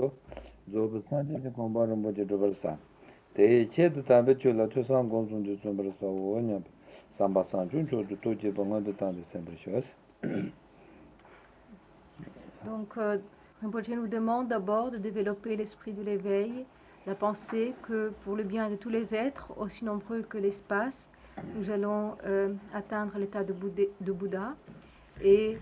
또 조부산지 공부하는 뭐지 저벌사 대체도 담배 줄라 투상 공존주 좀 벌써 오냐 삼바산 준조도 도지 방어도 담배 셈버셔스. Donc, Rinpoche nous demande d'abord de développer l'esprit de l'éveil, la pensée que pour le bien de tous les êtres, aussi nombreux que l'espace, nous allons atteindre l'état de Bouddha. Et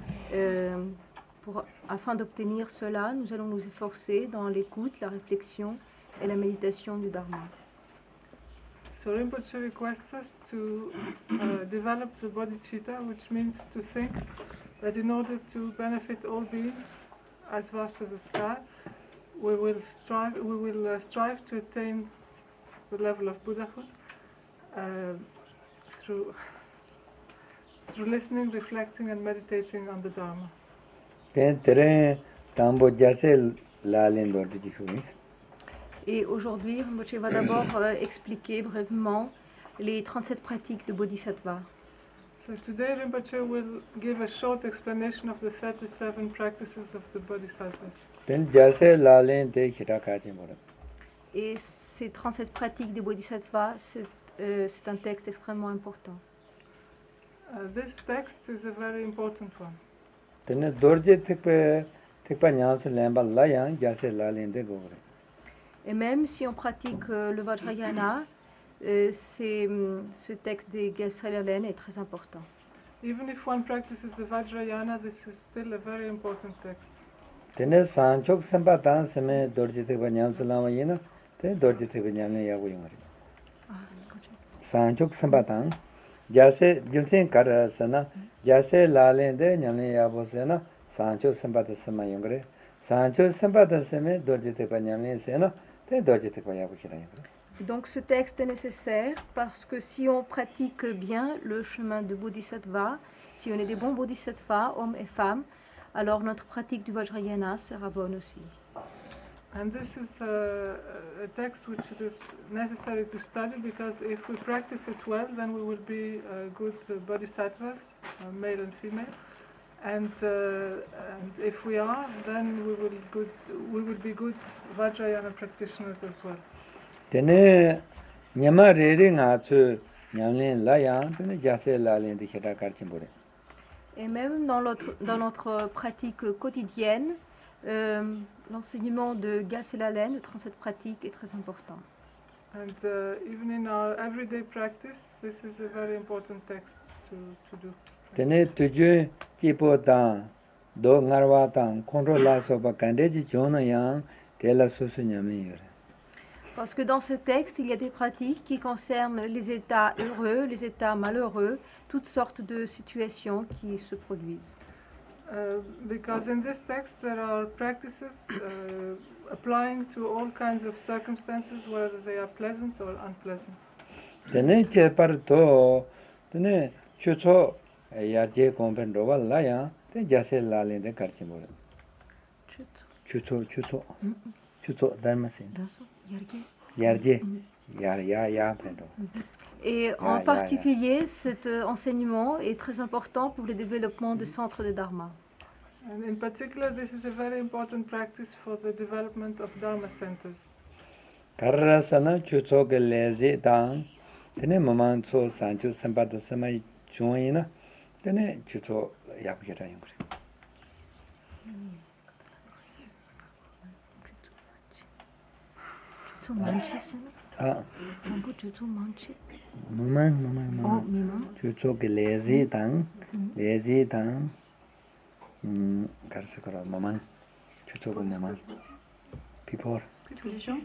afin d'obtenir cela, nous allons nous efforcer dans l'écoute, la réflexion et la méditation du Dharma. So Rinpoche requests us to develop the bodhicitta, which means to think that in order to benefit all beings, as vast as the sky, we will strive to attain the level of Buddhahood through listening, reflecting, and meditating on the Dharma. Et aujourd'hui, Rinpoche va d'abord expliquer brièvement les 37 pratiques de Bodhisattva. So today Rinpoche will give a short explanation of the 37 practices of the Bodhisattvas. Et ces 37 pratiques des Bodhisattvas, c'est un texte extrêmement important. This text is a very important one. Et même si on pratique le Vajrayana, ce texte des Geshe-la-Laine est très important. Even if one practices the Vajrayana, this is still a very important text. Jase jilsen karasana jase lalende nyamne yabosena sancho sambata sama yongre sancho sambata seme dorjete pa nyamne sena te dorjete pa yabushira yongre. Donc ce texte est nécessaire parce que si on pratique bien le chemin de Bodhisattva, si on est des bons Bodhisattvas, hommes et femmes, alors notre pratique du Vajrayana sera bonne aussi. And this is a text which is necessary to study, because if we practice it well, then we will be good bodhisattvas, male and female. And if we are, then we will be good Vajrayana practitioners as well. Tene nyama rere nga tsu nyamlen la yang tene jase la len de kheta karchim bore. Et même dans notre pratique quotidienne, l'enseignement de Geshe-la-Laine, de 37 pratiques, est très important. And even in our everyday practice, this is a very important text to do. Tene tuju kipo tang do ngarwa tang kontrol la so ba kande ji jono yang tela susu nyame yore. Parce que dans ce texte, il y a des pratiques qui concernent les états heureux, les états malheureux, toutes sortes de situations qui se produisent. Because in this text there are practices applying to all kinds of circumstances, whether they are pleasant or unpleasant. Tene che par to tene chucho yarje kompen rowa la ya te jase la len de karchim bore. Chucho dharma sin. Yarje ya pendo. Et en particulier, cet enseignement est très important pour le développement de centres de Dharma. And in particular, this is a very important practice for the development of Dharma centers. Karasana chucho ke leze tang tene maman so sanchu sambata samai chuina tene chucho yakujera yongre. Chucho manchi sana? Mampu chucho manchi? Maman. Oh, mima. Chucho ke leze tang Karsakara maman chucho ko maman before Tous les gens.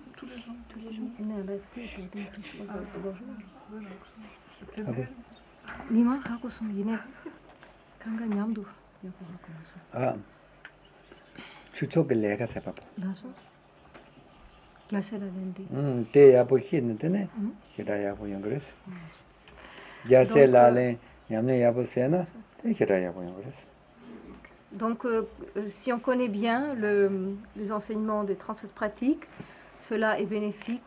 Mima hago son yine kanga nyamdu yako hago. chucho ke lega se papo. Laso. Geshe-la-Laine. Te yapo hin tene hira yapo yongres. Jase lale yamne yapo sena te hira yapo yongres. Donc, si on connaît bien les enseignements des 37 pratiques, cela est bénéfique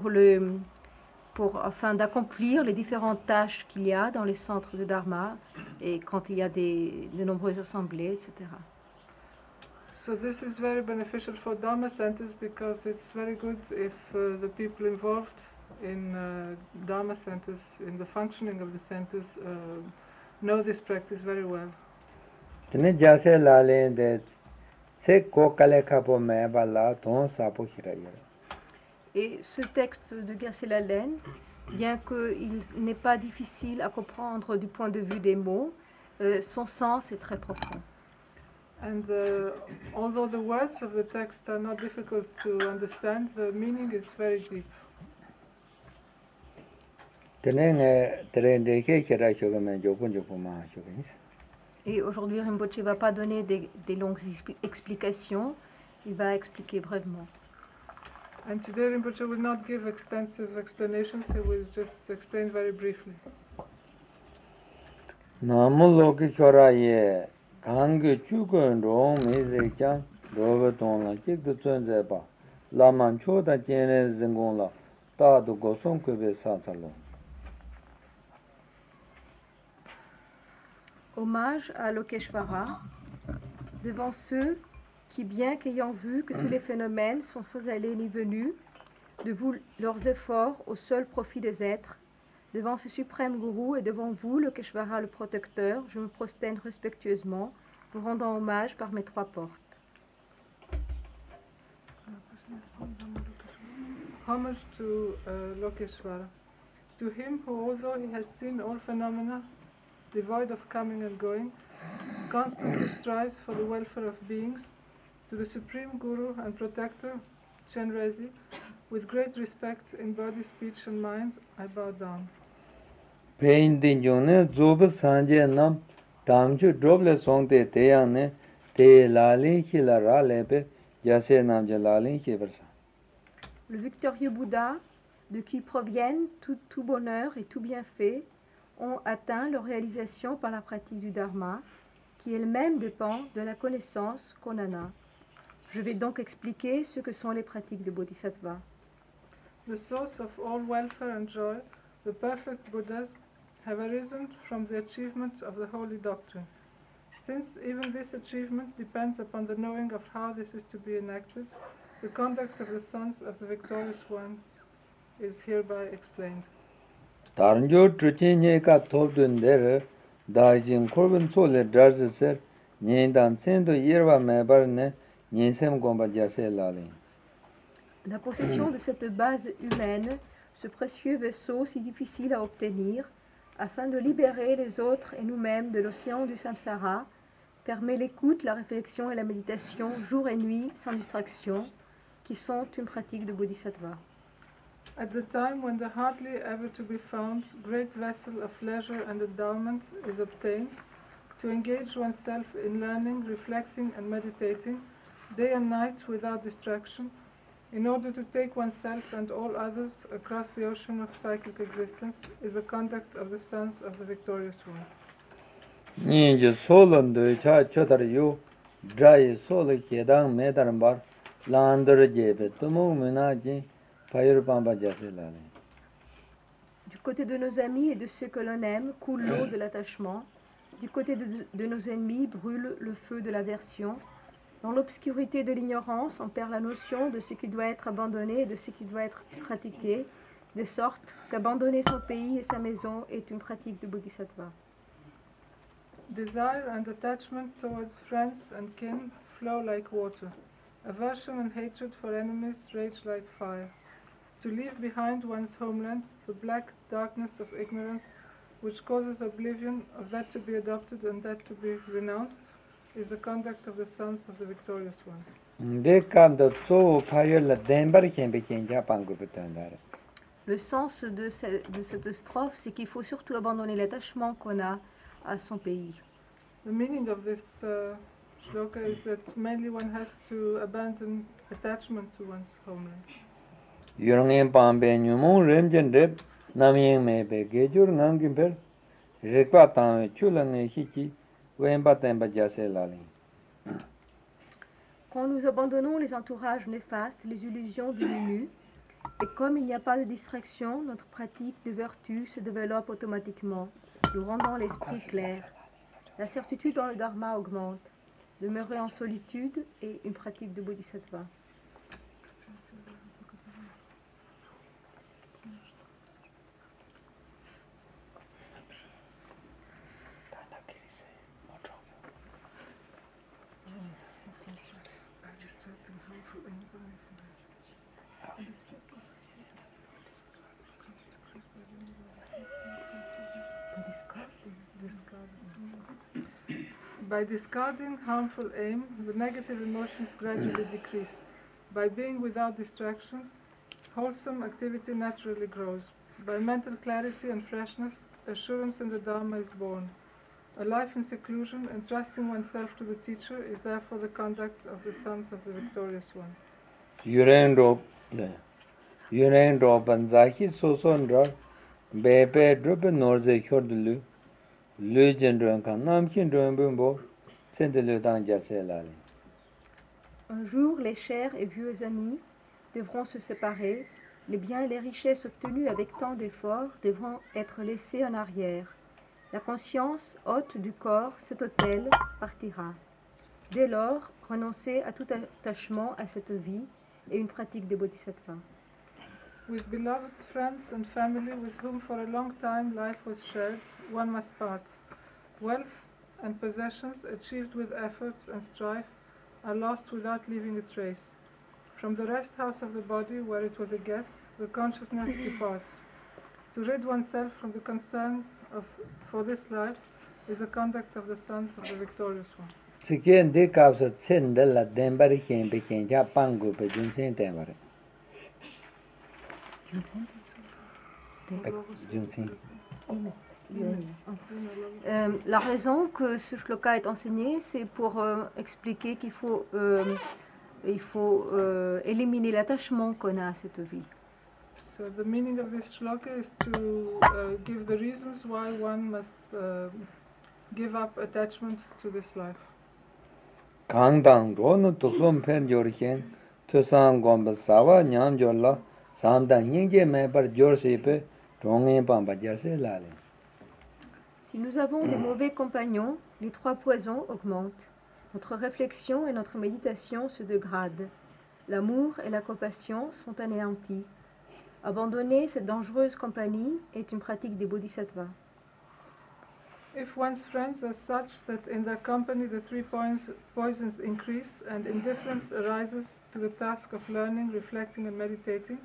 afin d'accomplir les différentes tâches qu'il y a dans les centres de Dharma et quand il y a de nombreuses assemblées, etc. So this is very beneficial for Dharma centers because it's very good if the people involved in Dharma centers, in the functioning of the centers, know this practice very well. Tene jase lalen de se kokale kapo me bala ton sapo hirayera. Et ce texte de Gasser la laine, bien qu'il n'est pas difficile à comprendre du point de vue des mots, son sens est très profond. And although the words of the text are not difficult to understand, the meaning is very deep. Et aujourd'hui, Rinpoche ne va pas donner des longues explications, il va expliquer brièvement. And today Rinpoche will not give extensive explanations, he will just explain very briefly. Namuloki Choraye, Kangi Chukun Rong Mizekang, Roberton, Kik the Tunzeba, Laman Choda Jene Zingonla, Tadu Goson Kube Sansalo. Hommage à Lokeshvara, devant ceux qui, bien qu'ayant vu que tous les phénomènes sont sans aller ni venue, de vous leurs efforts au seul profit des êtres, devant ce suprême gourou et devant vous, Lokeshvara le protecteur, je me prosterne respectueusement, vous rendant hommage par mes 3 portes. Homage to Lokeshvara. To him who, although he has seen all phenomena, devoid of coming and going, constantly strives for the welfare of beings, to the Supreme Guru and Protector, Chenrezig, with great respect in body, speech and mind, I bow down. Painting Jone, Zoba Sanje Nam, Tamchu Droble Songte Teane, Te Lali Hilara Lepe, Jase Nam Jalali Hiversa. Le victorieux Bouddha, de qui proviennent tout bonheur et tout bienfait, ont atteint leur réalisation par la pratique du Dharma, qui elle-même dépend de la connaissance qu'on en a. Je vais donc expliquer ce que sont les pratiques de Bodhisattva. The source of all welfare and joy, the perfect Buddhas, have arisen from the achievement of the holy doctrine. Since even this achievement depends upon the knowing of how this is to be enacted, the conduct of the sons of the victorious one is hereby explained. Tarnjo Truchinye ka Tobdun Dere, Dajin Corbin Sole Darzer, Nyendan Sendo Yerva Mebarne, Nyensem Gomba Jase Lali. La possession de cette base humaine, ce précieux vaisseau si difficile à obtenir, afin de libérer les autres et nous-mêmes de l'océan du samsara, permet l'écoute, la réflexion et la méditation jour et nuit sans distraction, qui sont une pratique de Bodhisattva. At the time when the hardly ever to be found great vessel of leisure and endowment is obtained, to engage oneself in learning, reflecting and meditating, day and night without distraction, in order to take oneself and all others across the ocean of cyclic existence, is the conduct of the sons of the victorious one. Ninja Solon Cha Chodarayu, Dry Solo Kedang Medarambar, Lander Jebe, Tomo Menaji, Fire Bamba Jase Lali. Du côté de nos amis et de ceux que l'on aime, coule l'eau de l'attachement. Du côté de nos ennemis, brûle le feu de l'aversion. Dans l'obscurité de l'ignorance, on perd la notion de ce qui doit être abandonné et de ce qui doit être pratiqué, de sorte qu'abandonner son pays et sa maison est une pratique de Bodhisattva. Desire and attachment towards friends and kin flow like water. Aversion and hatred for enemies rage like fire. To leave behind one's homeland, the black darkness of ignorance, which causes oblivion of that to be adopted and that to be renounced, is the conduct of the sons of the victorious one. Le sens de cette strophe, c'est qu'il faut surtout abandonner l'attachement qu'on a à son pays. The meaning of this shloka is that mainly one has to abandon attachment to one's homeland. Yurangin Pambe Numo Remjan Rep, Naming Mebe, Gejur Nangimper, Rekatan Chulang Hiki, Wemba Temba Jase Lali. Quand nous abandonnons les entourages néfastes, les illusions du nu, et comme il n'y a pas de distraction, notre pratique de vertu se développe automatiquement, nous rendant l'esprit clair. La certitude dans le dharma augmente. demeurer en solitude et une pratique de bodhisattva. By discarding harmful aim, the negative emotions gradually decrease. By being without distraction, wholesome activity naturally grows. By mental clarity and freshness, assurance in the Dharma is born. A life in seclusion, entrusting oneself to the teacher, is therefore the conduct of the sons of the victorious one. Yurendo banzaki sosondra bebe drobe norze kyordulu lujendron kan namkin drombo sendele danjaselali. Un jour, les chers et vieux amis devront se séparer. Les biens et les richesses obtenus avec tant d'efforts devront être laissés en arrière. La conscience, hôte du corps, cet hôtel, partira. Dès lors, renoncer à tout attachement à cette vie et une pratique des bodhisattvas. With beloved friends and family with whom for a long time life was shared, one must part. Wealth and possessions achieved with effort and strife are lost without leaving a trace. From the rest house of the body, where it was a guest, the consciousness departs. To rid oneself from the concern for this life is the conduct of the sons of the victorious one. Tsiken de kapsa tsendela dembari khenbe khenja pangu pe junsen tembare. La raison que ce shloka est enseigné, c'est pour expliquer qu'il faut, éliminer l'attachement qu'on a à cette vie. So the meaning of this shloka is to give the reasons why one must give up attachment to this life. Kangdang rono tuksom pen jorchen tusang gomba sawa nyam jorla sandang yingje me par jorsepe rongen pamba jase lale. Si nous avons des mauvais compagnons, les trois poisons augmentent. Notre réflexion et notre méditation se dégradent. L'amour et la compassion sont anéantis. Abandonner cette dangereuse compagnie est une pratique des bodhisattvas. If one's friends are such that in their company the three poisons increase and indifference arises to the task of learning, reflecting and meditating,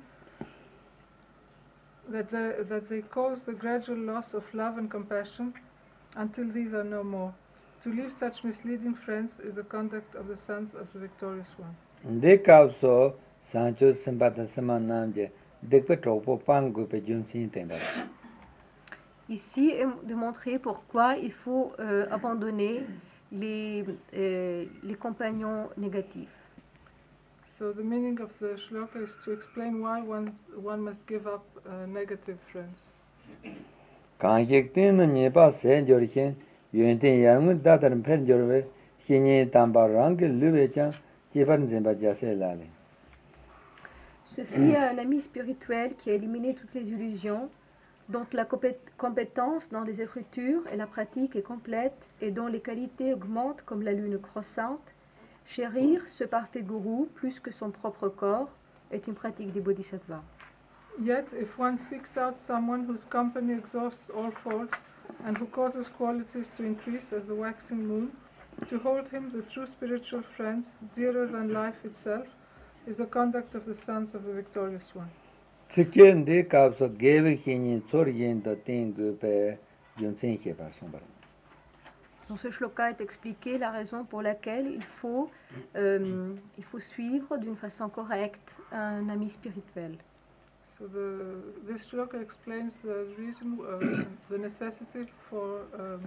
that they cause the gradual loss of love and compassion until these are no more. To leave such misleading friends is the conduct of the sons of the victorious one. Dekapso sancho simbata samanamje dekpe tropo pangu pe junsin tembare. Ici est de montrer pourquoi il faut abandonner les compagnons négatifs. So the meaning of the shloka is to explain why one must give up negative friends. Kanjekten nyeba sen jorchen yenten yang dadaram pen jorwe hinye tambarang lubechan jeban zemba jase lale. Se fier à un ami spirituel qui a éliminé toutes les illusions, dont la compétence dans les écritures et la pratique est complète et dont les qualités augmentent comme la lune croissante, chérir ce parfait gourou plus que son propre corps est une pratique des bodhisattvas. Yet, if one seeks out someone whose company exhausts all faults and who causes qualities to increase as the waxing moon, to hold him the true spiritual friend, dearer than life itself, is the conduct of the sons of the victorious one. Tsiken de kapso geve hinye tsor yen da tengu pe junsin kepa sombar. Dans ce shloka est expliqué la raison pour laquelle il faut suivre d'une façon correcte un ami spirituel. So this shloka explains the reason, the necessity for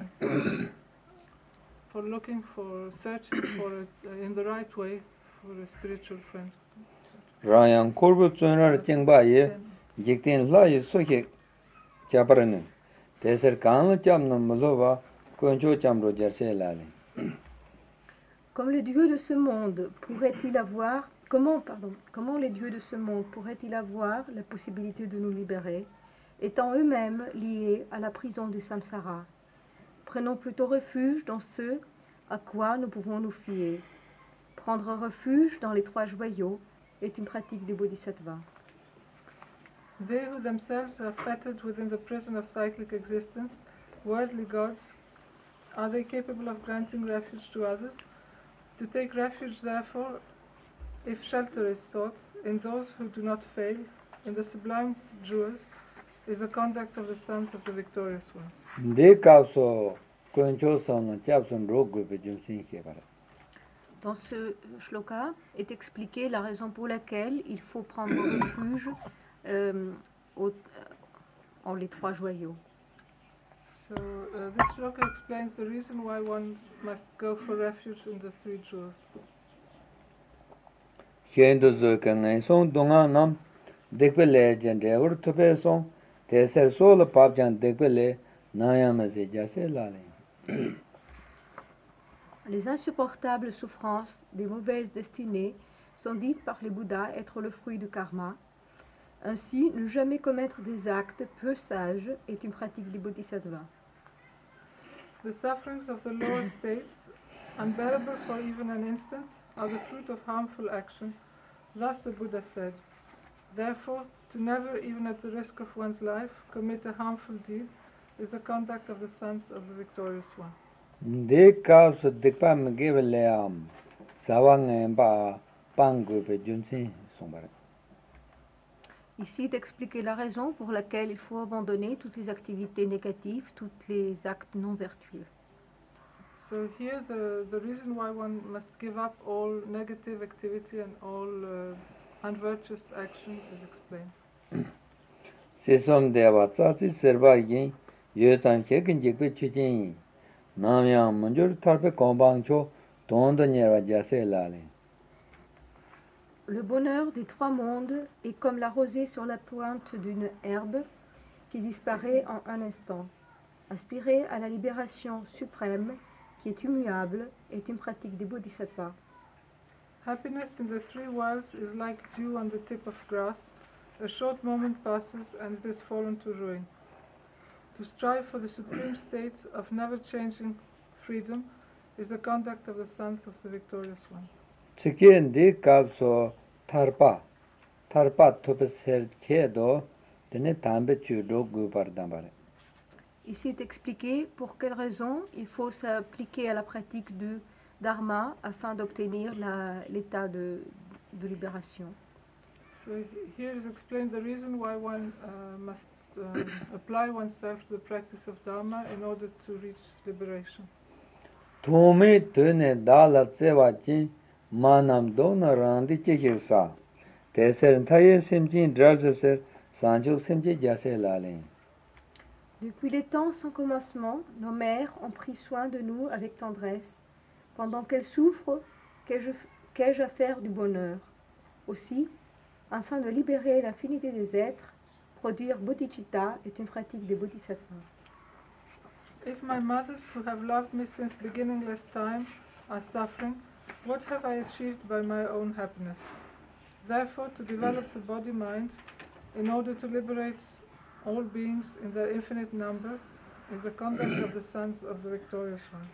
searching for in the right way for a spiritual friend. Rayang korbu tsunar jingba ye jikten la ye soke chaparane. Teser kaan chamna muloba koncho chamro jerse lale. Comme les dieux de ce monde pourraient-ils avoir comment les dieux de ce monde pourraient-ils avoir la possibilité de nous libérer, étant eux-mêmes liés à la prison du samsara? Prenons plutôt refuge dans ceux à quoi nous pouvons nous fier. Prendre refuge dans les trois joyaux est une pratique des bodhisattvas. They who themselves are fettered within the prison of cyclic existence, worldly gods, are they capable of granting refuge to others? To take refuge, therefore, if shelter is sought, in those who do not fail, in the sublime jewels, is the conduct of the sons of the victorious ones. Dans ce shloka est expliquée la raison pour laquelle il faut prendre refuge en les trois joyaux. So this shloka explains the reason why one must go for refuge in the three jewels. Les insupportables souffrances des mauvaises destinées sont dites par les Bouddhas être le fruit du karma. Ainsi, ne jamais commettre des actes peu sages est une pratique des bodhisattvas. The sufferings of the lower states, unbearable for even an instant, are the fruit of harmful action. Thus the Buddha said. Therefore, to never, even at the risk of one's life, commit a harmful deed is the conduct of the sons of the victorious one. Ici est expliquée la raison pour laquelle il faut abandonner toutes les activités négatives, tous les actes non vertueux. So here the reason why one must give up all negative activity and all unvirtuous action is explained. Le bonheur des trois mondes est comme la rosée sur la pointe d'une herbe qui disparaît en un instant. Aspirer à la libération suprême, qui est immuable, est une pratique des bodhisattvas. Happiness in the three worlds is like dew on the tip of grass. A short moment passes and it is fallen to ruin. To strive for the supreme state of never-changing freedom is the conduct of the sons of the victorious one. Ici est expliqué pour quelle raison il faut s'appliquer à la pratique du dharma afin d'obtenir l'état de libération. So here is explained the reason why one must apply oneself to the practice of dharma in order to reach liberation. Depuis les temps sans commencement, nos mères ont pris soin de nous avec tendresse. Pendant qu'elles souffrent, qu'ai-je à faire du bonheur? Aussi, afin de libérer l'infinité des êtres, produire bodhicitta est une pratique des bodhisattvas. If my mothers who have loved me since beginningless time are suffering, what have I achieved by my own happiness? Therefore, to develop the body-mind in order to liberate all beings in their infinite number is the conduct of the sons of the victorious one.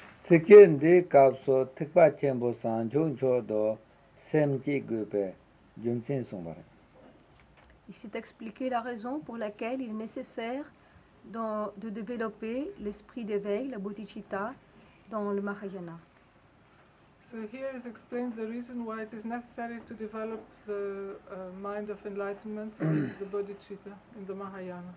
Ici est expliqué la raison pour laquelle il est nécessaire de développer l'esprit d'éveil, la bodhicitta, dans le Mahayana. So here is explained the reason why it is necessary to develop the mind of enlightenment, the bodhicitta, in the Mahayana.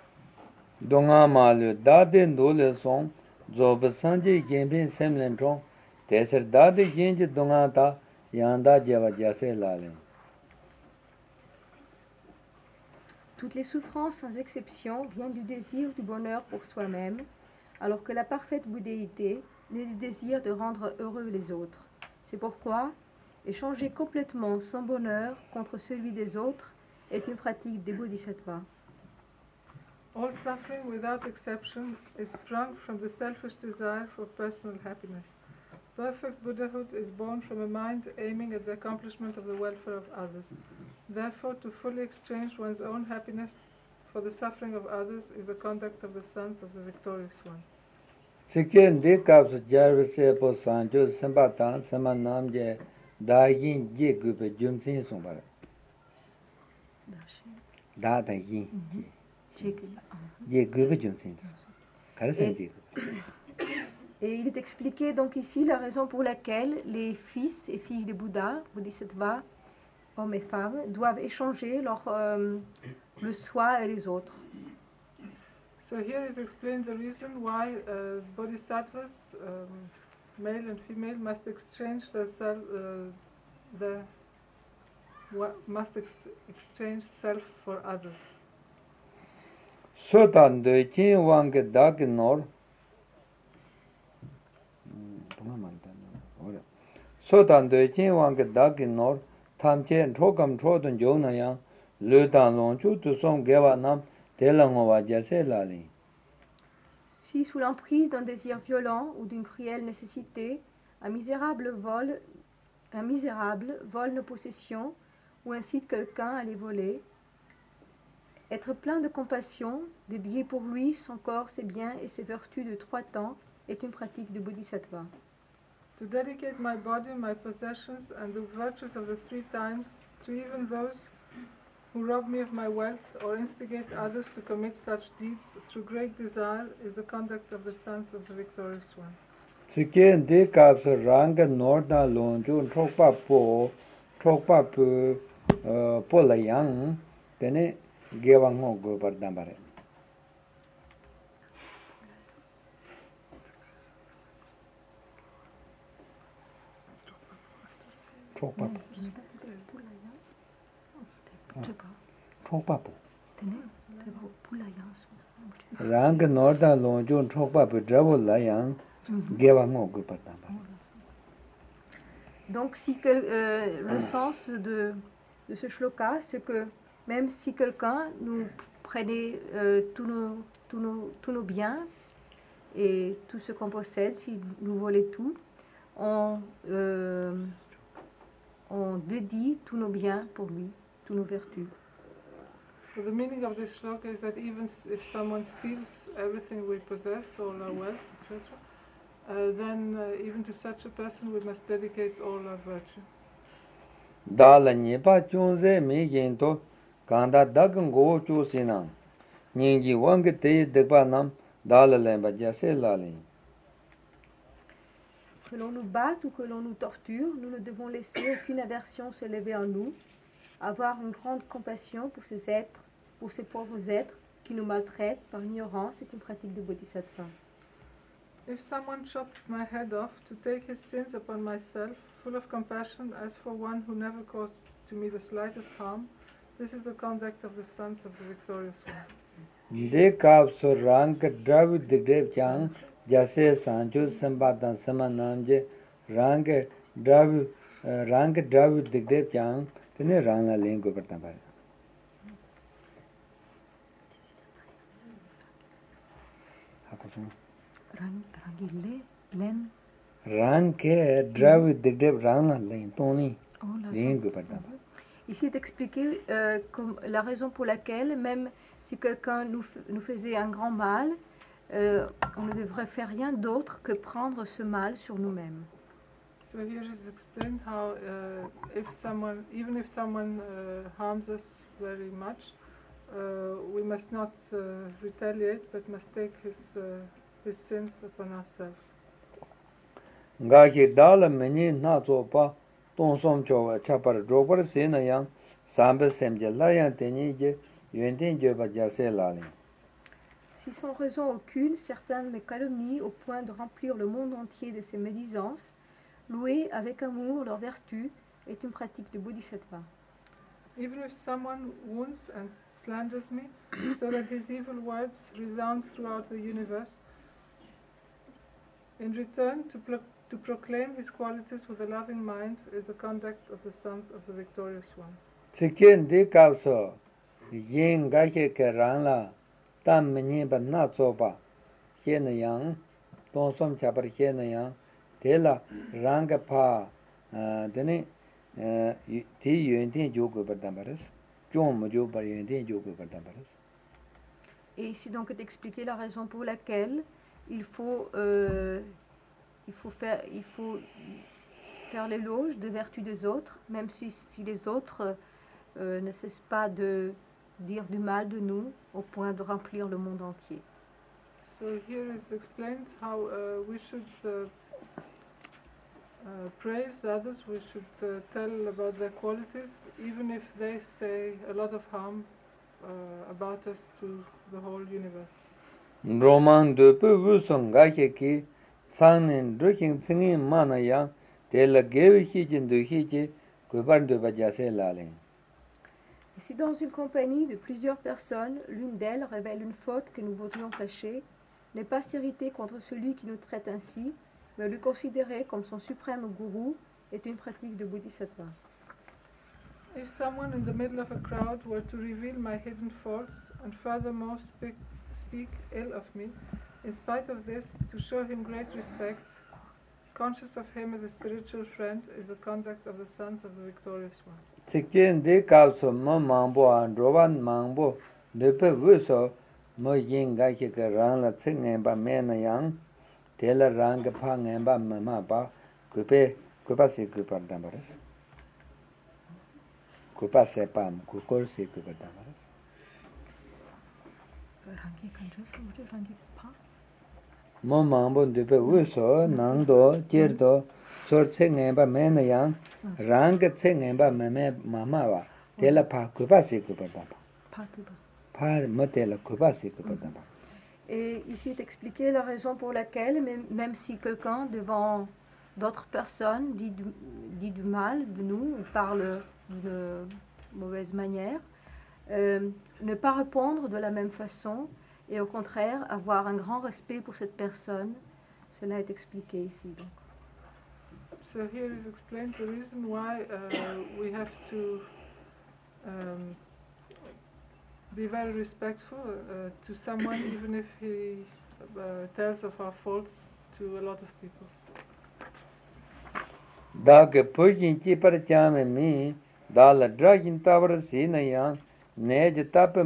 Toutes les souffrances sans exception viennent du désir du bonheur pour soi-même, alors que la parfaite bouddhéité naît du désir de rendre heureux les autres. C'est pourquoi échanger complètement son bonheur contre celui des autres est une pratique des bodhisattvas. All suffering without exception is sprung from the selfish desire for personal happiness. Perfect Buddhahood is born from a mind aiming at the accomplishment of the welfare of others. Therefore, to fully exchange one's own happiness for the suffering of others is the conduct of the sons of the victorious one. Chicken de caps jarvis po sancho sambatan samanam je dayin je gube jumsin sombar. Da yin je gube jumsin. Et il est expliqué donc ici la raison pour laquelle les fils et filles de Bouddha, Bodhisattva, hommes et femmes, doivent échanger le soi et les autres. So here is explained the reason why bodhisattvas, male and female, must exchange exchange self for others. So dan de chin wang ge dag nor. So dan de chin wang ge dag nor tham chen thokam thodun jo na yang le dan long chu tu song ge wa nam. Si sous l'emprise d'un désir violent ou d'une cruelle nécessité, un misérable vole nos possessions ou incite quelqu'un à les voler, être plein de compassion, dédier pour lui son corps, ses biens et ses vertus de 3 temps est une pratique de bodhisattva. To dedicate my body, my possessions and the virtues of the 3 times to even those who rob me of my wealth or instigate others to commit such deeds through great desire is the conduct of the sons of the victorious one. Chicken de caps rang norda lonju chokpa po la yang tene gewang ho go bardambare. Chokpa Chokpa po. Rang norda lonju chokpa po dravo la yang gewang ho go bardambare. Donc le sens de ce shloka, c'est que même si quelqu'un nous prenait tous nos biens et tout ce qu'on possède, si nous volait tout, on dédie tous nos biens pour lui, tous nos vertus. So the meaning of this shloka is that even if someone steals everything we possess, all our wealth, etc., then even to such a person we must dedicate all our virtue. Dala nipa chunze mi yinto kanda dagang go chusina nyingi wang te dekpa nam dala lemba jase lali. Que l'on nous batte ou que l'on nous torture, nous ne devons laisser aucune aversion se lever en nous, avoir une grande compassion pour ces pauvres êtres qui nous maltraitent par ignorance, c'est une pratique de bodhisattva. If someone chopped my head off, to take his sins upon myself, full of compassion as for one who never caused to me the slightest harm, this is the conduct of the sons of the victorious one. De kap so rang drav digdev chang jase sancho sambatan samanamje rang drav digdev chang tene rang la len go karta ba. Rang ke drav digdev rang la len toni len go karta ba. Ici est expliqué comme la raison pour laquelle, même si quelqu'un nous faisait un grand mal, on ne devrait faire rien d'autre que prendre ce mal sur nous-mêmes. So here is explained how even if someone harms us very much, we must not retaliate, but must take his sins upon ourselves. Nga ki dala meni na zo pa tong som chowa chapar drobar se na yang sambe semje la yang teni je yuen ten je ba jase la li. Si sans raison aucune, certains me calomnient au point de remplir le monde entier de ces médisances, louer avec amour leurs vertus est une pratique de bodhisattva. Even if someone wounds and slanders me, so that his evil words resound throughout the universe, in return to proclaim his qualities with a loving mind is the conduct of the sons of the victorious one. Chicken de kapso yin ga ke rang la tam meni ba na zo ba he na yang tong som chapar he na yang de la rang pa dene ti yuen ten jo go ba dam bares jom mo jo ba yuen ten jo go ba dam bares. Et ici donc est expliqué la raison pour laquelle il faut faire l'éloge des vertus des autres, même si les autres ne cessent pas de dire du mal de nous au point de remplir le monde entier. So here is explained how we should praise others, we should tell about their qualities, even if they say a lot of harm about us to the whole universe. Roman de peu son gaki sang drinking singing manaya de la gevi de hiji gouverne de bajase lalin. Si dans une compagnie de plusieurs personnes, l'une d'elles révèle une faute que nous voudrions cacher, ne pas s'irriter contre celui qui nous traite ainsi, mais le considérer comme son suprême gourou est une pratique de bodhisattva. If someone in the middle of a crowd were to reveal my hidden faults and furthermore speak ill of me, in spite of this, to show him great respect, conscious of him as a spiritual friend, is the conduct of the sons of the victorious one. Sikjen de kapso mo mambo an roban mambo de peu vuso mo yin gaki ka rang la tsingen ba mena yang de la rang pa ngen ba mama ba kupa se kupa dambaras. Kupa se pam kukor se kupa dambaras. Mo mambo de peu vuso nang do jer do sor tsingen ba mena yang rang tsingen ba mama ba de la pa kupa se kupa dambaras. Et ici est expliqué la raison pour laquelle, même si quelqu'un devant d'autres personnes dit du mal de nous, parle d'une mauvaise manière, ne pas répondre de la même façon et au contraire avoir un grand respect pour cette personne, cela est expliqué ici. Donc. So here is explained the reason why we have to be very respectful to someone, even if he tells of our faults to a lot of people. Dāga pōjīn jīpar chāme mī, dāla drāgin tāvara sīna yāng, nēja tāpe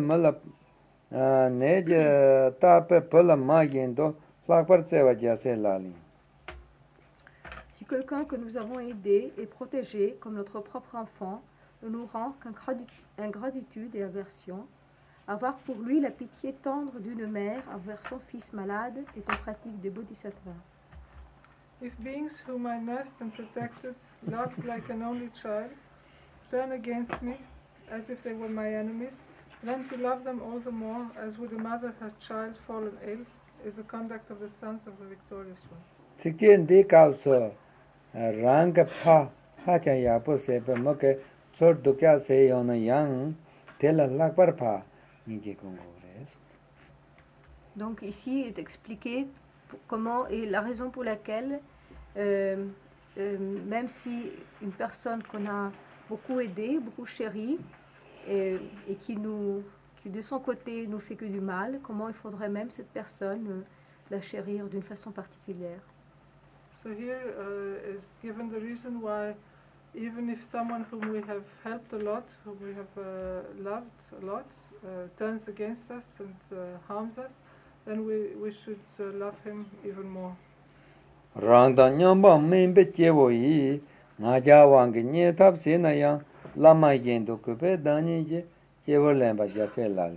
pala māgin do, flākpar tseva jāse lāli. Si quelqu'un que nous avons aidé et protégé comme notre propre enfant ne nous rend qu'ingratitude et aversion, avoir pour lui la pitié tendre d'une mère envers son fils malade est une pratique de bodhisattva. If beings whom I nursed and protected, loved like an only child, turn against me as if they were my enemies, then to love them all the more as would a mother her child fallen ill is the conduct of the sons of the victorious one. Sikien de kauso ranga pa hacha yapo sepe moke sor dukya se yona yang tela lakpar pa. Donc ici est expliqué comment et la raison pour laquelle même si une personne qu'on a beaucoup aidée, beaucoup chérie et qui de son côté nous fait que du mal, comment il faudrait même cette personne la chérir d'une façon particulière. So here is given the reason why even if someone whom we have helped a lot, whom we have loved a lot, turns against us and harms us, then we should love him even more. Rangda nyamba membe chewo yi ngaja wangi nye tap sena yang lama yendo kupe dani je chewo lemba jase lali.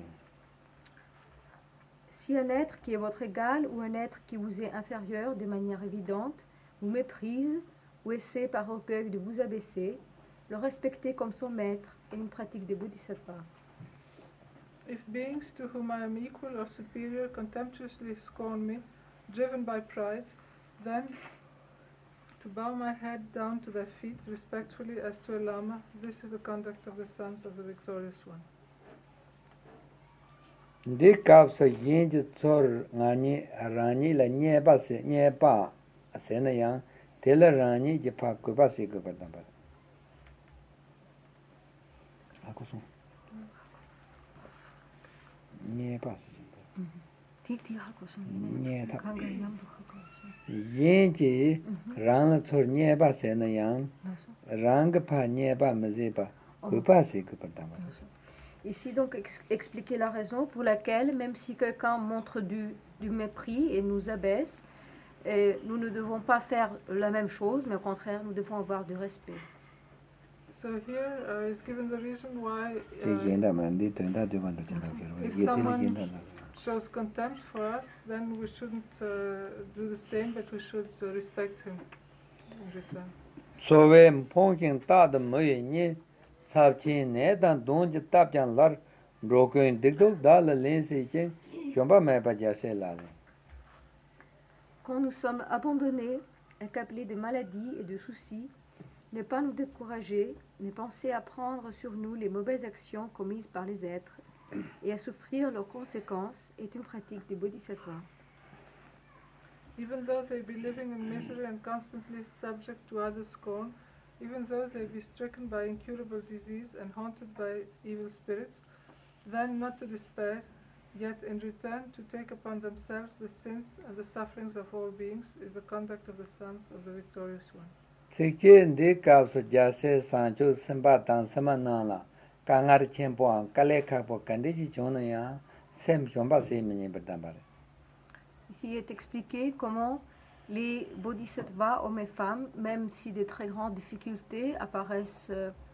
Si un être qui est votre égal ou un être qui vous est inférieur de manière évidente vous méprise ou essaie par orgueil de vous abaisser, le respecter comme son maître est une pratique de bodhisattva. If beings to whom I am equal or superior contemptuously scorn me, driven by pride, then to bow my head down to their feet respectfully as to a lama, this is the conduct of the sons of the victorious one. De kapsa yinji tsor ngani rani la nyeba se nyeba sena yang tela rani je pa kupa se kupa damba. Akoso. Nyeba se. Nyeba. Yinji rang tsor nyeba sena yang rang pa nyeba mzeba kupa se kupa damba. Ici donc expliquer la raison pour laquelle même si quelqu'un montre du mépris et nous abaisse, nous ne devons pas faire la même chose, mais au contraire nous devons avoir du respect. So here is given the reason why if someone shows contempt for us, then we shouldn't do the same, but we should respect him in return. 소외 퐁킹 따드 뭐니 sabchin ne dan donj tapjan lar broken digdo dal lense chen chomba me ba jase la. Quand nous sommes abandonnés, accablés de maladies et de soucis, ne pas nous décourager, mais penser à prendre sur nous les mauvaises actions commises par les êtres et à souffrir leurs conséquences est une pratique des bodhisattvas. Even though they be living in misery and constantly subject to others' scorn, even though they be stricken by incurable disease and haunted by evil spirits, then not to despair, yet in return to take upon themselves the sins and the sufferings of all beings is the conduct of the sons of the victorious one. Sikhe de kapso jase sancho simba tan samanala kangar chempo an kale khakpo kandeji chona ya sem chomba se meni badambare. Ici est expliqué comment les bodhisattvas, hommes et femmes, même si de très grandes difficultés apparaissent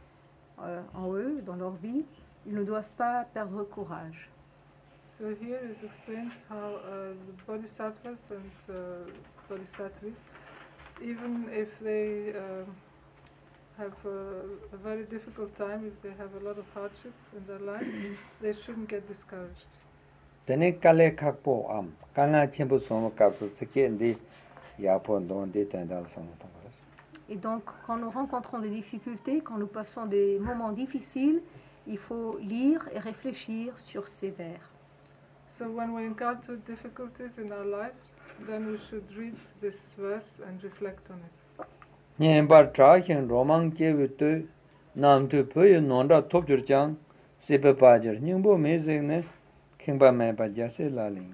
en eux, dans leur vie, ils ne doivent pas perdre courage. So here is explained how the bodhisattvas and bodhisattvas, even if they have a very difficult time, if they have a lot of hardship in their life, they shouldn't get discouraged. Tene kale khakpo am kanga chempo somo kapso sikhe de yapo don de tendal somo tamaras. Et donc, quand nous rencontrons des difficultés, quand nous passons des moments difficiles, il faut lire et réfléchir sur ces vers. So when we encounter difficulties in our life, then we should read this verse and reflect on it. Nyembar trakin roman kevitu nam tu pöy nonda topjurjang sebe pajer nyingbo mezegne kingba me ba jase laling.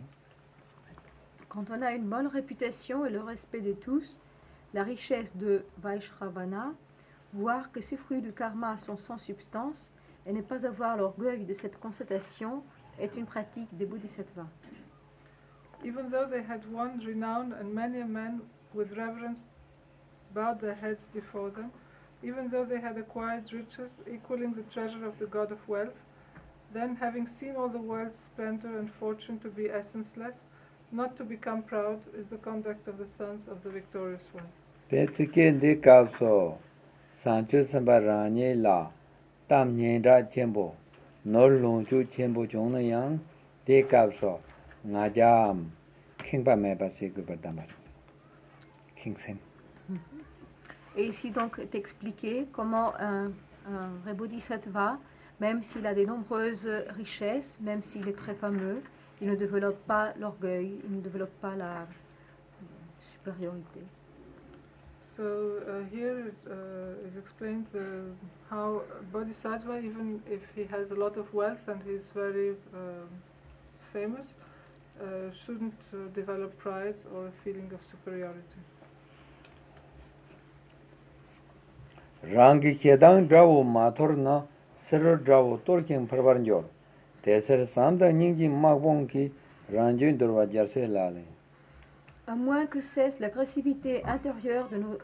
Quand on a une bonne réputation et le respect de tous, la richesse de Vaishravana, voir que ces fruits du karma sont sans substance et ne pas avoir l'orgueil de cette constatation est une pratique des bodhisattvas. Even though they had won renown and many a man with reverence bowed their heads before them, even though they had acquired riches equaling the treasure of the god of wealth, then having seen all the world's splendor and fortune to be essenceless, not to become proud is the conduct of the sons of the victorious one. Tetsike de kapso sancho sambaranye la tam nyenda chembo nor longchu chembo chona yang de kapso ngajam kingba me ba se gu badamar. Kingsen. Et ici donc est expliqué comment un vrai bodhisattva, même s'il a de nombreuses richesses, même s'il est très fameux, il ne développe pas l'orgueil, il ne développe pas la supériorité. So here is explained how bodhisattva, even if he has a lot of wealth and he's very famous, shouldn't develop pride or a feeling of superiority. Rangi kedang drawo mathor na sero drawo torking parvarnjor. Teser samda nyingi magbong ki ranjun durwa jarse lale. À moins que cesse l'agressivité intérieure de nos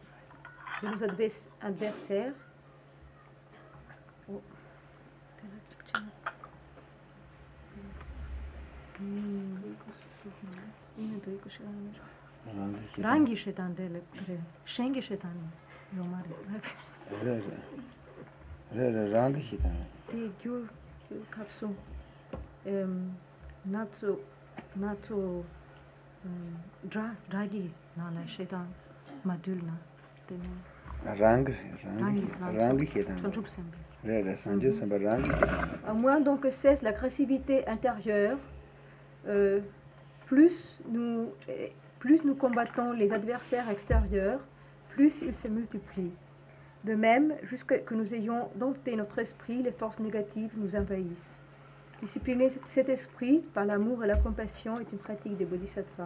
adversaires. Oh. Rangi shetan dele pre, shengi shetan yomare. Rangi shetan. Te gyu kapsu nato dragi nala shetan madulna Rangi shetan. À moins donc que cesse l'agressivité intérieure, plus nous combattons les adversaires extérieurs, plus ils se multiplient. De même, jusqu'à que nous ayons dompté notre esprit, les forces négatives nous envahissent. Discipliner cet esprit par l'amour et la compassion est une pratique des bodhisattvas.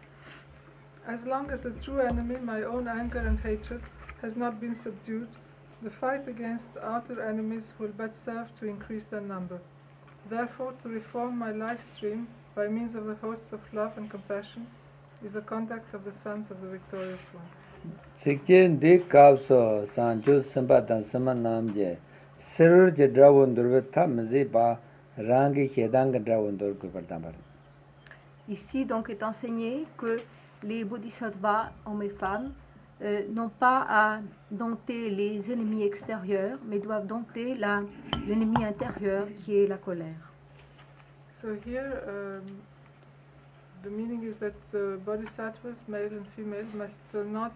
As long as the true enemy, my own anger and hatred, has not been subdued, The fight against outer enemies will but serve to increase their number. Therefore, to reform my life stream by means of the hosts of love and compassion is the conduct of the sons of the victorious one. Sikjen di kapso sancho sambatan sama namje sirur je drawon durbe ta mzi ba rangi hedang drawon dur gubardabar. Ici donc est enseigné que les bodhisattvas, hommes et femmes, n'ont pas à dompter les ennemis extérieurs, mais doivent dompter l'ennemi intérieur qui est la colère. So here, the meaning is that the bodhisattvas, male and female, must not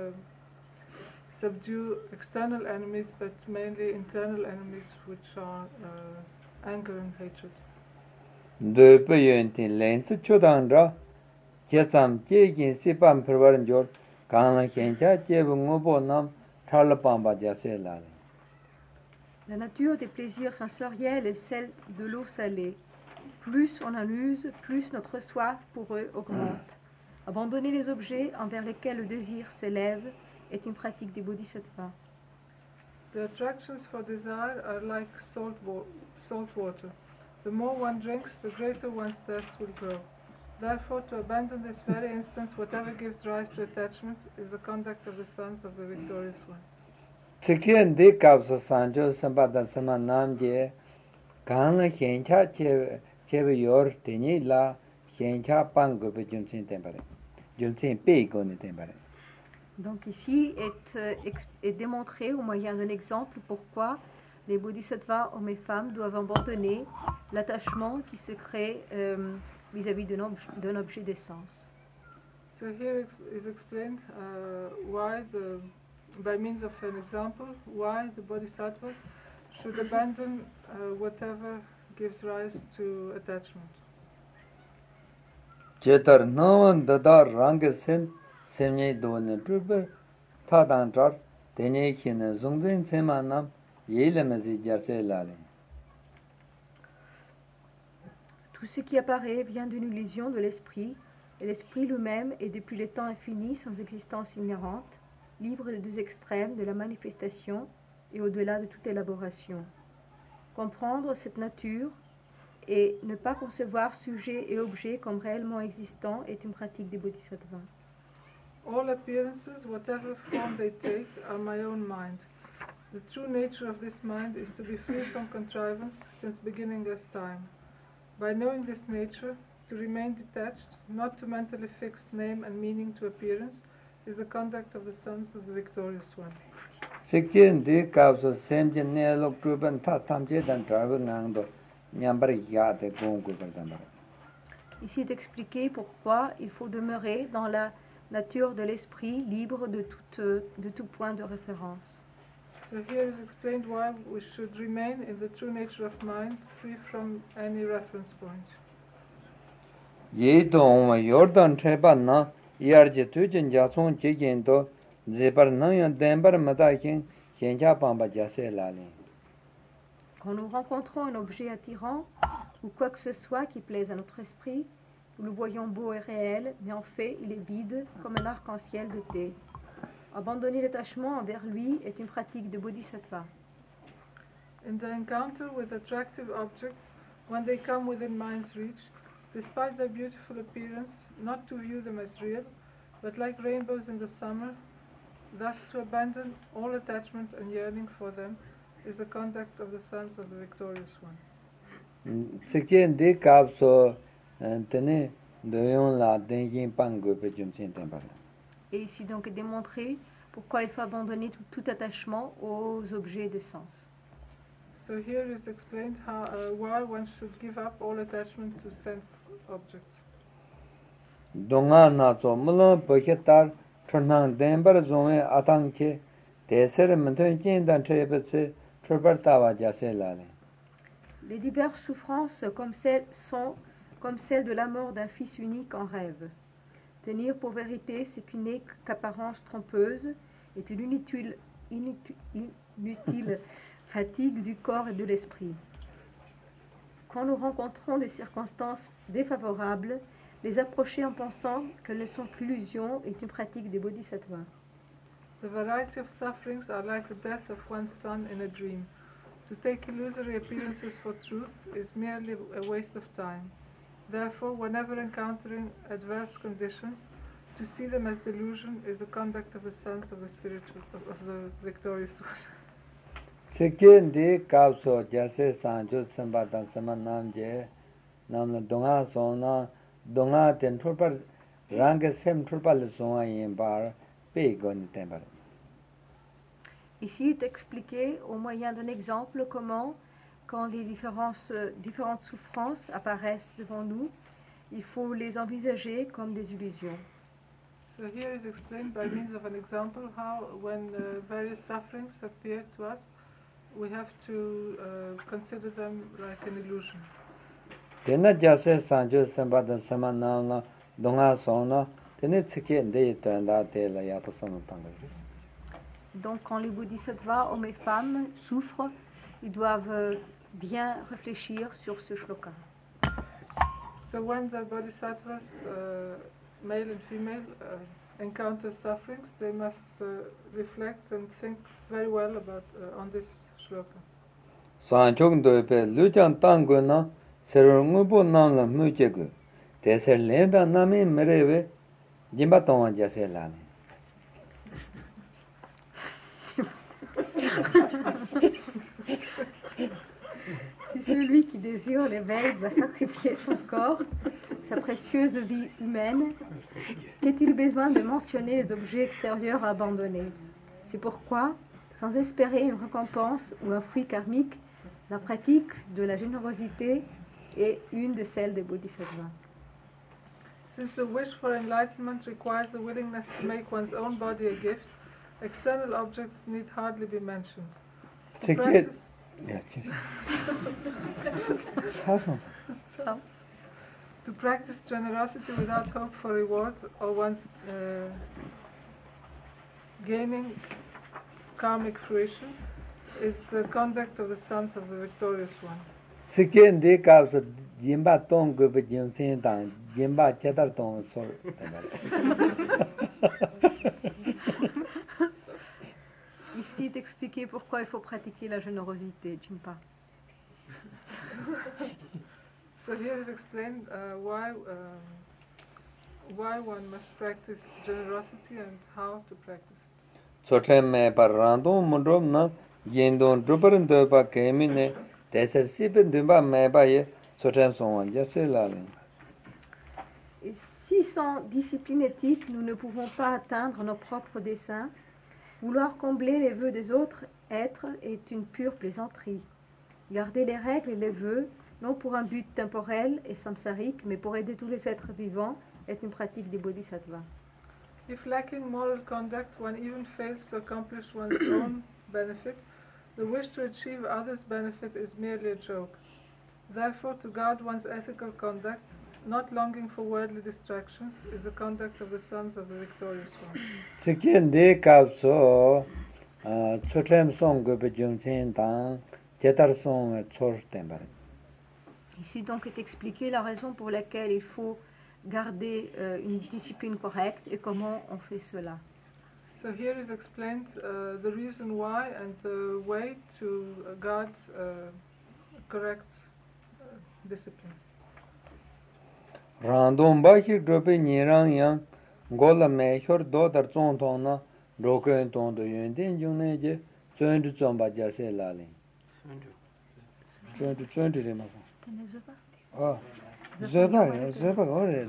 subdue external enemies, but mainly internal enemies, which are anger and hatred. De peyontin lens chodandra jetsam jegin sipam perwaran jor kana hencha jebu ngobo nam thalapamba jase lale. La nature des plaisirs sensoriels est celle de l'eau salée. Plus on en use, plus notre soif pour eux augmente. Abandonner les objets envers lesquels le désir s'élève est une pratique des bodhisattvas. The attractions for desire are like salt water. The more one drinks, the greater one's thirst will grow. Therefore, to abandon this very instant whatever gives rise to attachment is the conduct of the sons of the victorious one. Sikyen di kapso sancho sambatan sama namje kana hencha chebe yor teni la hencha pango pe jumsin tempare. Jumsin pe goni tempare. Donc ici est démontré au moyen d'un exemple pourquoi les bodhisattvas, hommes et femmes, doivent abandonner l'attachement qui se crée vis-à-vis d'un objet d'essence. So here is explained why, by means of an example, why the bodhisattvas should abandon whatever gives rise to attachment. Chetar nawan dadar rangi semnye doone trupe tadan tar tenye kine zungzin sema nam yelemezi jarse lale. Tout ce qui apparaît vient d'une illusion de l'esprit, et l'esprit lui-même est depuis les temps infinis sans existence inhérente, libre des deux extrêmes de la manifestation et au-delà de toute élaboration. Comprendre cette nature et ne pas concevoir sujet et objet comme réellement existants est une pratique des bodhisattvas. All appearances, whatever form they take, are my own mind. The true nature of this mind is to be free from contrivance since beginningless time. By knowing this nature, to remain detached, not to mentally fix name and meaning to appearance, is the conduct of the sons of the victorious one. Sikyen di kapso semjen ne lok trupen ta tamche dan trawe ngangdo nyambar yate gongu bardambar. Ici est expliqué pourquoi il faut demeurer dans la nature de l'esprit libre de tout point de référence. So here is explained why we should remain in the true nature of mind, free from any reference point. Ye to oma yordan trepa na yarje tujin jason jigin to zebar nangyan denbar madakin hencha pamba jase lale. Quand nous rencontrons un objet attirant ou quoi que ce soit qui plaise à notre esprit, nous le voyons beau et réel, mais en fait, il est vide comme un arc-en-ciel de thé. Abandonner l'attachement envers lui est une pratique de bodhisattva. In the encounter with attractive objects, when they come within mind's reach, despite their beautiful appearance, not to view them as real, but like rainbows in the summer, thus to abandon all attachment and yearning for them is the conduct of the sons of the victorious one. Sikyen di kapso tene doyon la denyin pango pe jumsin tempare. Et ici donc est démontré pourquoi il faut abandonner tout attachement aux objets d'essence. So here is explained why one should give up all attachment to sense objects. Donga na zo mulon pokhetar turnang denbar zonwe atangche teser menten jindan trebetse turbartawa jase lale. Les diverses souffrances comme celle de la mort d'un fils unique en rêve. Tenir pour vérité ce qui n'est qu'apparence trompeuse est une inutile fatigue du corps et de l'esprit. Quand nous rencontrons des circonstances défavorables, les approcher en pensant qu'elles ne sont qu'illusions est une pratique des bodhisattvas. The variety of sufferings are like the death of one's son in a dream. To take illusory appearances for truth is merely a waste of time. Therefore, whenever encountering adverse conditions, to see them as delusion is the conduct of the sons of the victorious one. Tsekendi kapso jase sanjo sambata sama namje namla donga sona donga ten turpar ranga sem turpar le songa yin bar pe goni tembar. Ici est expliqué au moyen d'un exemple comment, quand les différentes souffrances apparaissent devant nous, il faut les envisager comme des illusions. So here is explained by means of an example how when various sufferings appear to us, we have to consider them like an illusion. Tena jase sanjo sambata sama namla donga sona tene tsekendi tenda te la ya pasona tangar. Donc quand les bodhisattvas, hommes et femmes, souffrent, ils doivent bien réfléchir sur ce shloka. So when the bodhisattvas, male and female, encounter sufferings, they must reflect and think very well about on this shloka. Sanchok dope lujan tango na serur ngubo namla mujegu teser lenda nami merewe jimba tonga jase lani. Si celui qui désire l'éveil doit sacrifier son corps, sa précieuse vie humaine, qu'est-il besoin de mentionner les objets extérieurs abandonnés? C'est pourquoi, sans espérer une récompense ou un fruit karmique, la pratique de la générosité est une de celles des bodhisattvas. Since the wish for enlightenment requires the willingness to make one's own body a gift, external objects need hardly be mentioned. To practice generosity without hope for reward or one's gaining karmic fruition is the conduct of the sons of the victorious one. Tsekendi kapso jimba tong gobe jimsen dang jimba chetar tong sor. Ici est expliqué pourquoi il faut pratiquer la générosité, Jimpa. So here is explained why one must practice generosity and how to practice it. Sotre me par random mundrom na yendon druparin doba kemine teser sipen dumba me baye sotre son jase lalin. Et si sans discipline éthique, nous ne pouvons pas atteindre nos propres desseins, vouloir combler les vœux des autres êtres est une pure plaisanterie. Garder les règles et les vœux, non pour un but temporel et samsarique, mais pour aider tous les êtres vivants, est une pratique des bodhisattvas. If lacking moral conduct, one even fails to accomplish one's own benefit, the wish to achieve others' benefit is merely a joke. Therefore, to guard one's ethical conduct, not longing for worldly distractions, is the conduct of the sons of the victorious one. Tsekendi kapso sotrem song gobe jimsen dang chetar song chor tembar. Ici donc est expliquée la raison pour laquelle il faut garder une discipline correcte et comment on fait cela. So here is explained the reason why and the way to guard correct discipline. Random bashi drope nirang yang gola me shor do dar zong tong na roken tong do yun din jung ne je zuen du zong ba jase lalin. Zuen du de ma. Oh. Zeba ore.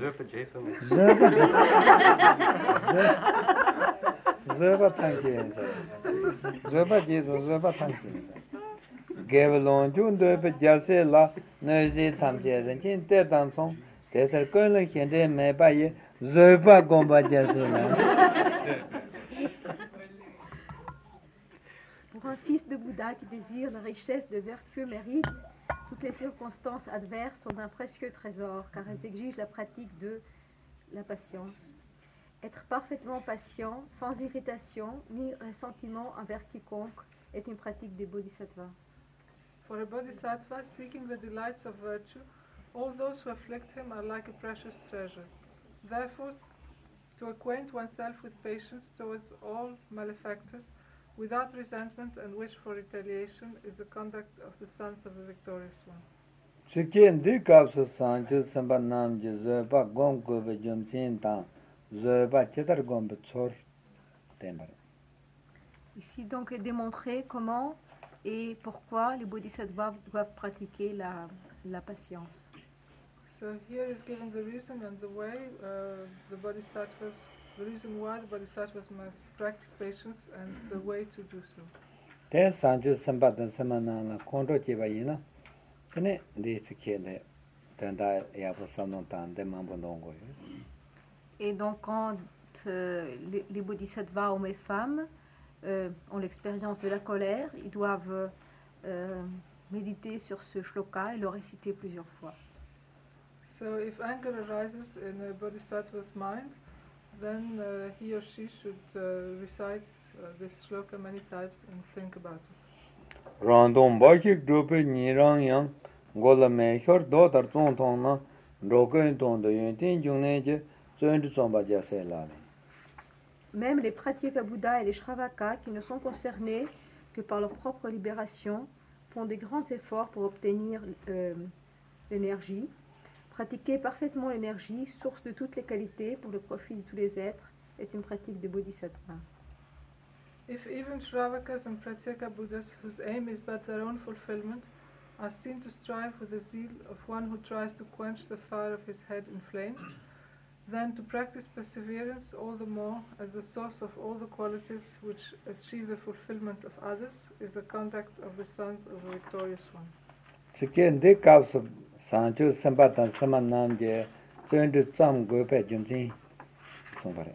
Zeba tangche. Zeba jeso zeba tangche. Gevelon jun de be jase la ne je tamje ren chin te dan song teser kon le hian de me ba ye zeba gomba jase la. Pour un fils de Bouddha qui désire la richesse de vertueux mérites, toutes les circonstances adverses sont d'un précieux trésor, car elles exigent la pratique de la patience. Être parfaitement patient, sans irritation ni ressentiment envers quiconque, est une pratique des bodhisattvas. For a bodhisattva seeking the delights of virtue, all those who afflict him are like a precious treasure. Therefore, To acquaint oneself with patience towards all malefactors, without resentment and wish for retaliation, is the conduct of the sons of the victorious one. Chicken de capsu sanju samba nam je zoba gom go be jumchin ta zoba chetar gom be chor tembar. Ici donc est démontré comment et pourquoi les bodhisattvas doivent pratiquer la patience. So here is given the reason and the way the reason why the bodhisattvas must practice patience and the way to do so. Te sanju samba da samana na kondo cheba yina. Tene de sikele tanda ya po samnon tan de mambo ndongo. Et donc quand les bodhisattvas, hommes et femmes, ont l'expérience de la colère, ils doivent méditer sur ce shloka et le réciter plusieurs fois. So if anger arises in a bodhisattva's mind, then he or she should recite this shloka many times and think about it. Random bakik drope nirang yang gola me hyor do dar zong tong na rogen tong de yun tin jung ne je zön de zong ba ja se la. Même les Pratyeka Bouddhas et les Shravaka, qui ne sont concernés que par leur propre libération, font des grands efforts pour obtenir l'énergie. Pratiquer parfaitement l'énergie, source de toutes les qualités pour le profit de tous les êtres, est une pratique de bodhisattva. If even Shravakas and Pratyeka Buddhas, whose aim is but their own fulfillment, are seen to strive with the zeal of one who tries to quench the fire of his head in flames, then to practice perseverance all the more as the source of all the qualities which achieve the fulfillment of others is the conduct of the sons of the victorious one. Chicken de capsu sanju samba da saman nam je zön de zam go pe jumchin sombare.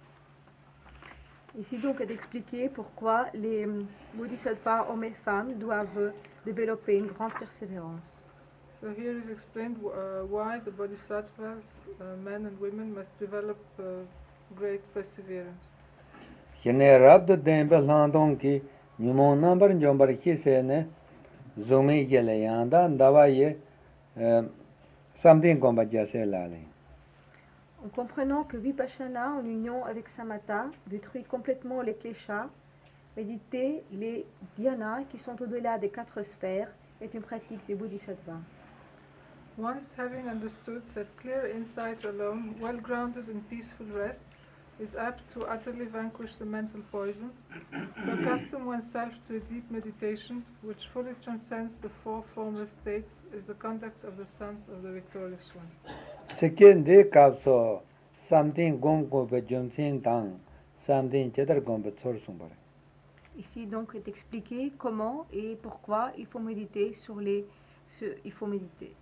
Ici donc est expliqué pourquoi les bodhisattvas, hommes et femmes, doivent développer une grande persévérance. So here is explained why the bodhisattvas, men and women, must develop great perseverance. Hine rabdo dembe landong ki nyumo nambar njombar khise ne zumi gele yanda ndawa ye samdin gomba jase lale. En comprenant que Vipassana, en union avec Samatha, détruit complètement les kleshas, méditer les dhyanas qui sont au-delà des 4 sphères est une pratique des bodhisattvas. Once having understood that clear insight alone, well grounded in peaceful rest, is apt to utterly vanquish the mental poisons, to accustom oneself to a deep meditation which fully transcends the 4 formless states is the conduct of the sons of the victorious one. Chicken de capsu samdin gom go be jumchin tang samdin chetar gom be chor sombare. Ici donc est expliqué comment et pourquoi il faut méditer il faut méditer.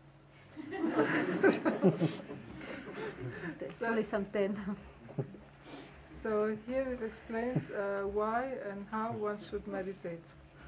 Sur les centaines. So here is explained why and how one should meditate.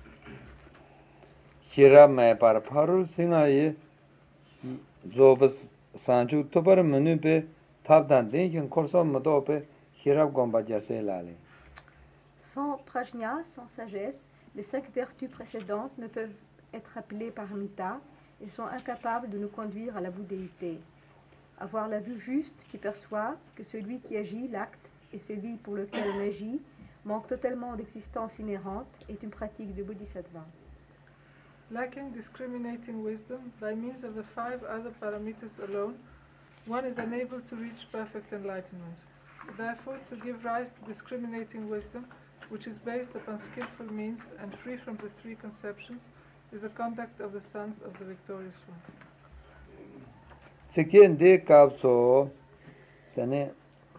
Hira me par parul singa ye zobas sanju tobar menu pe tabdan dinkin korso modo pe hirab gomba jase lale. Sans prajna, sans sagesse, les 5 vertus précédentes ne peuvent être appelées paramita et sont incapables de nous conduire à la bouddhéité. Avoir la vue juste qui perçoit que celui qui agit, l'acte, et celui pour lequel on agit manque totalement d'existence inhérente est une pratique de bodhisattva. Lacking discriminating wisdom, by means of the 5 other paramitas alone, one is unable to reach perfect enlightenment. Therefore, to give rise to discriminating wisdom, which is based upon skillful means and free from the 3 conceptions, is the conduct of the sons of the victorious one. Chicken de capsu tane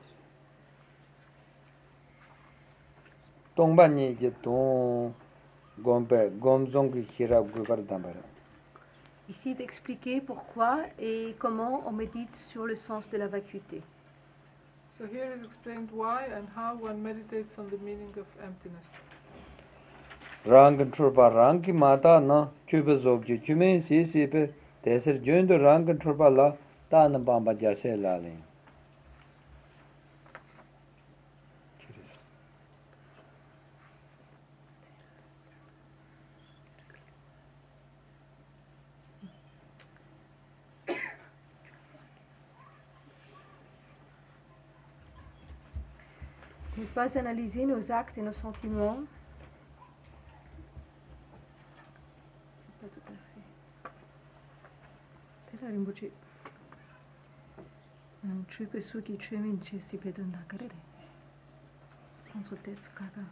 tongba ni je tong gombe gomzong ki hirab gubar dambara. Ici est expliqué pourquoi et comment on médite sur le sens de la vacuité. So here is explained why and how one meditates on the meaning of emptiness. Rang turba rang ki mata na chube zobji chumen si pe tesir jöndu rang turba la ta na bamba jase lale. Ne pas analyser nos actes et nos sentiments. C'est pas tout à fait. Tera rimboche. Tu peux ce qui tu aimes, tu sais pas donner la carrière. On se tête caca.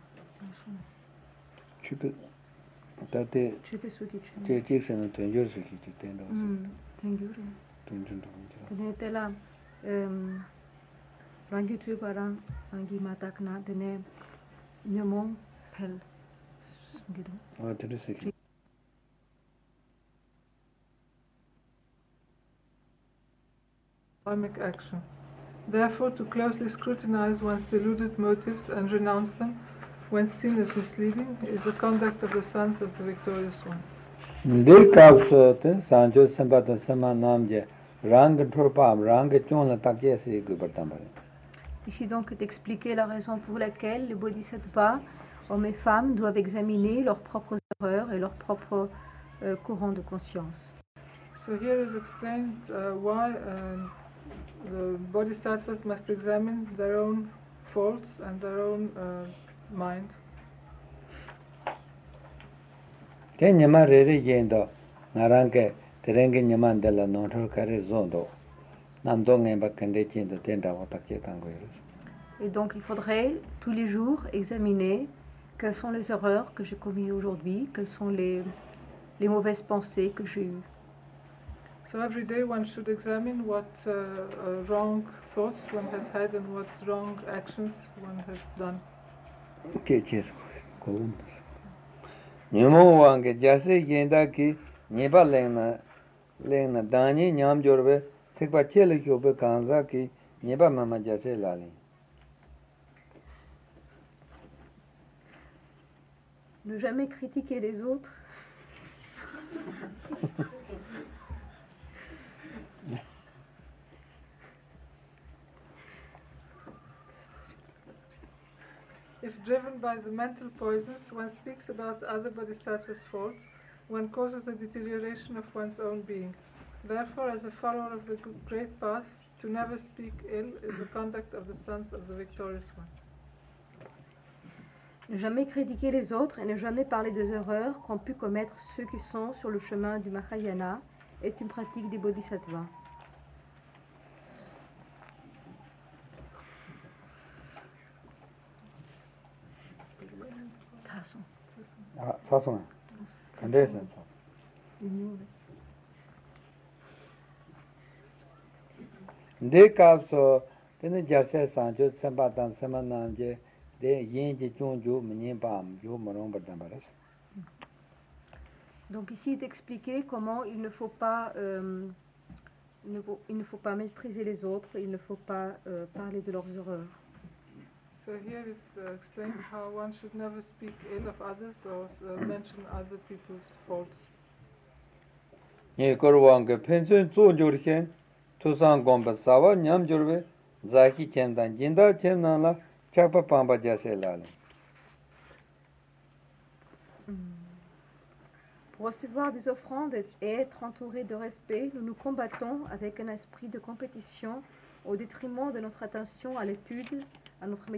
Tu peux. Tate. Tu peux ce qui tu aimes. Tu dis c'est un tenjur ce qui tu t'en. Tenjur. Tenjur. Tenete là. Rangi tu parang rangi matakna tene nyomong pel. Gitu. Ah, tu sais que. Karmic action. Therefore, to closely scrutinize one's deluded motives and renounce them when seen as misleading is the conduct of the sons of the victorious one. De kapsote sanjo sambata sama namje rang thorpam rang chon la takye se gu bartambare. Ici donc est expliquée la raison pour laquelle les bodhisattvas, hommes et femmes, doivent examiner leurs propres erreurs et leurs propres courants de conscience. So here is explained why the bodhisattvas must examine their own faults and their own mind. Te nyama rere yendo narange terenge nyaman de la non kare zondo namdo ngemba kende chindo tenda wa takye tango yero. Et donc il faudrait tous les jours examiner quelles sont les erreurs que j'ai commises aujourd'hui, quelles sont les mauvaises pensées que j'ai eues. So every day one should examine what wrong thoughts one has had and what wrong actions one has done. Ke ches ko. Nyamo wange jase yenda ki nyeba lengna dani nyam jorbe tekba chele kyobe kanza ki nyeba mama jase lali. Ne jamais critiquer les autres. If driven by the mental poisons, one speaks about other bodhisattvas' faults, one causes the deterioration of one's own being. Therefore, as a follower of the great path, to never speak ill is the conduct of the sons of the victorious one. Ne jamais critiquer les autres et ne jamais parler des erreurs qu'ont pu commettre ceux qui sont sur le chemin du Mahayana est une pratique des bodhisattvas. Façon. Condition. De kapso tene jase sanjo sambatan samananje de yinji chonju mnyembam yo moron bartambaras. Donc ici est expliqué comment il ne faut pas mépriser les autres, il ne faut pas parler de leurs erreurs. So here is explained how one should never speak ill of others or mention other people's faults. Ye korwang pension chonjurken tosan gomba sawa nyam jurbe zaki chendan jinda chenala chapa pamba jase lale. Pour recevoir des offrandes et être entouré de respect, nous nous combattons avec un esprit de compétition au détriment de notre attention à l'étude, à notre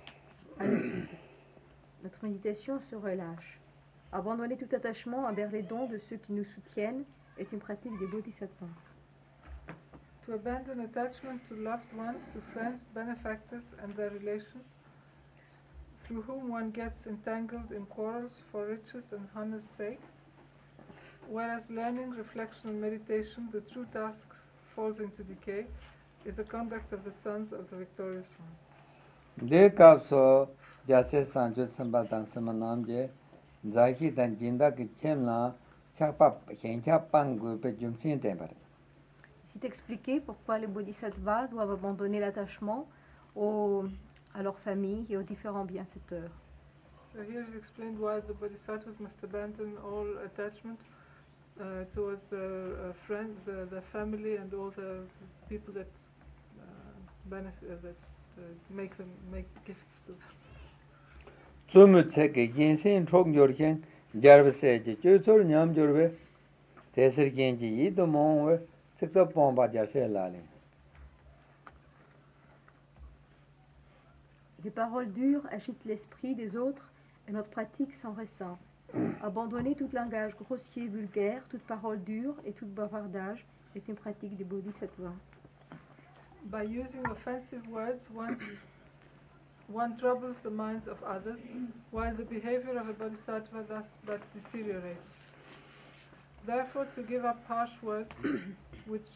méditation se relâche. Abandonner tout attachement envers les dons de ceux qui nous soutiennent est une pratique des bodhisattvas. To abandon attachment to loved ones, to friends, benefactors and their relations, through whom one gets entangled in quarrels for riches and honor's sake, whereas learning, reflection and meditation, the true task, falls into decay, is the conduct of the sons of the victorious one. De kapso jase sanjo sambatan samanamje zaki dan jinda ki chemla chapa hencha pangu pe jumsin tembar. C'est expliqué pourquoi les bodhisattvas doivent abandonner l'attachement à leur famille et aux différents bienfaiteurs. So here is explained why the bodhisattvas must abandon all attachment towards friends, the family, and all the people that benefit, make gifts to them. Sumu tseke yensen chok yorken jarbe seje chusor nyam jorbe tesir genji yido mongwe siksa pomba jase lale. Les paroles dures agitent l'esprit des autres et notre pratique s'en ressent. Abandonner tout langage grossier, vulgaire, toute parole dure et tout bavardage est une pratique des bodhisattvas. By using offensive words, one troubles the minds of others, while the behavior of a bodhisattva thus but deteriorates. Therefore, to give up harsh words which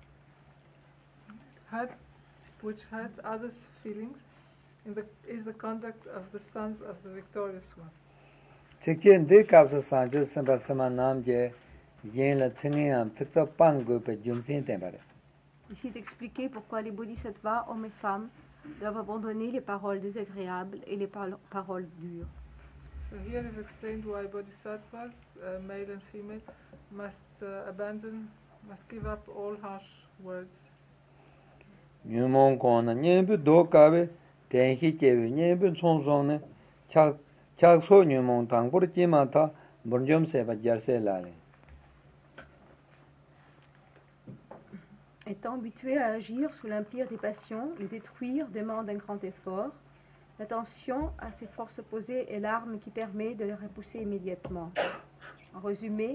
hurt others' feelings is the conduct of the sons of the victorious one. Tsikchen de kapsa sanjo samba sama namje yen la tsingam tsikso pango pe jumsin tembare. Ici est expliqué pourquoi les bodhisattvas, hommes et femmes, doivent abandonner les paroles désagréables et les paroles dures. So here is explained why bodhisattvas, male and female, must give up all harsh words. Nyumon kona nyembu do kabe tenhi chebe nyembu sonsone chakso nyumon tangbur jimata burjom seba jarse lale. Étant habitué à agir sous l'empire des passions, les détruire demande un grand effort. L'attention à ces forces opposées est l'arme qui permet de les repousser immédiatement. En résumé,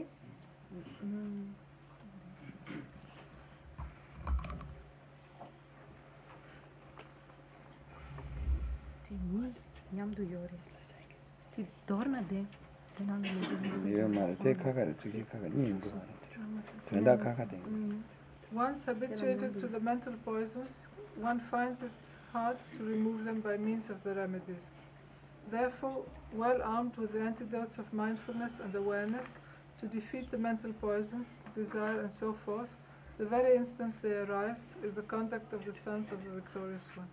Once habituated to the mental poisons, one finds it hard to remove them by means of the remedies. Therefore, well armed with the antidotes of mindfulness and awareness to defeat the mental poisons, desire and so forth, the very instant they arise is the conduct of the sons of the victorious one.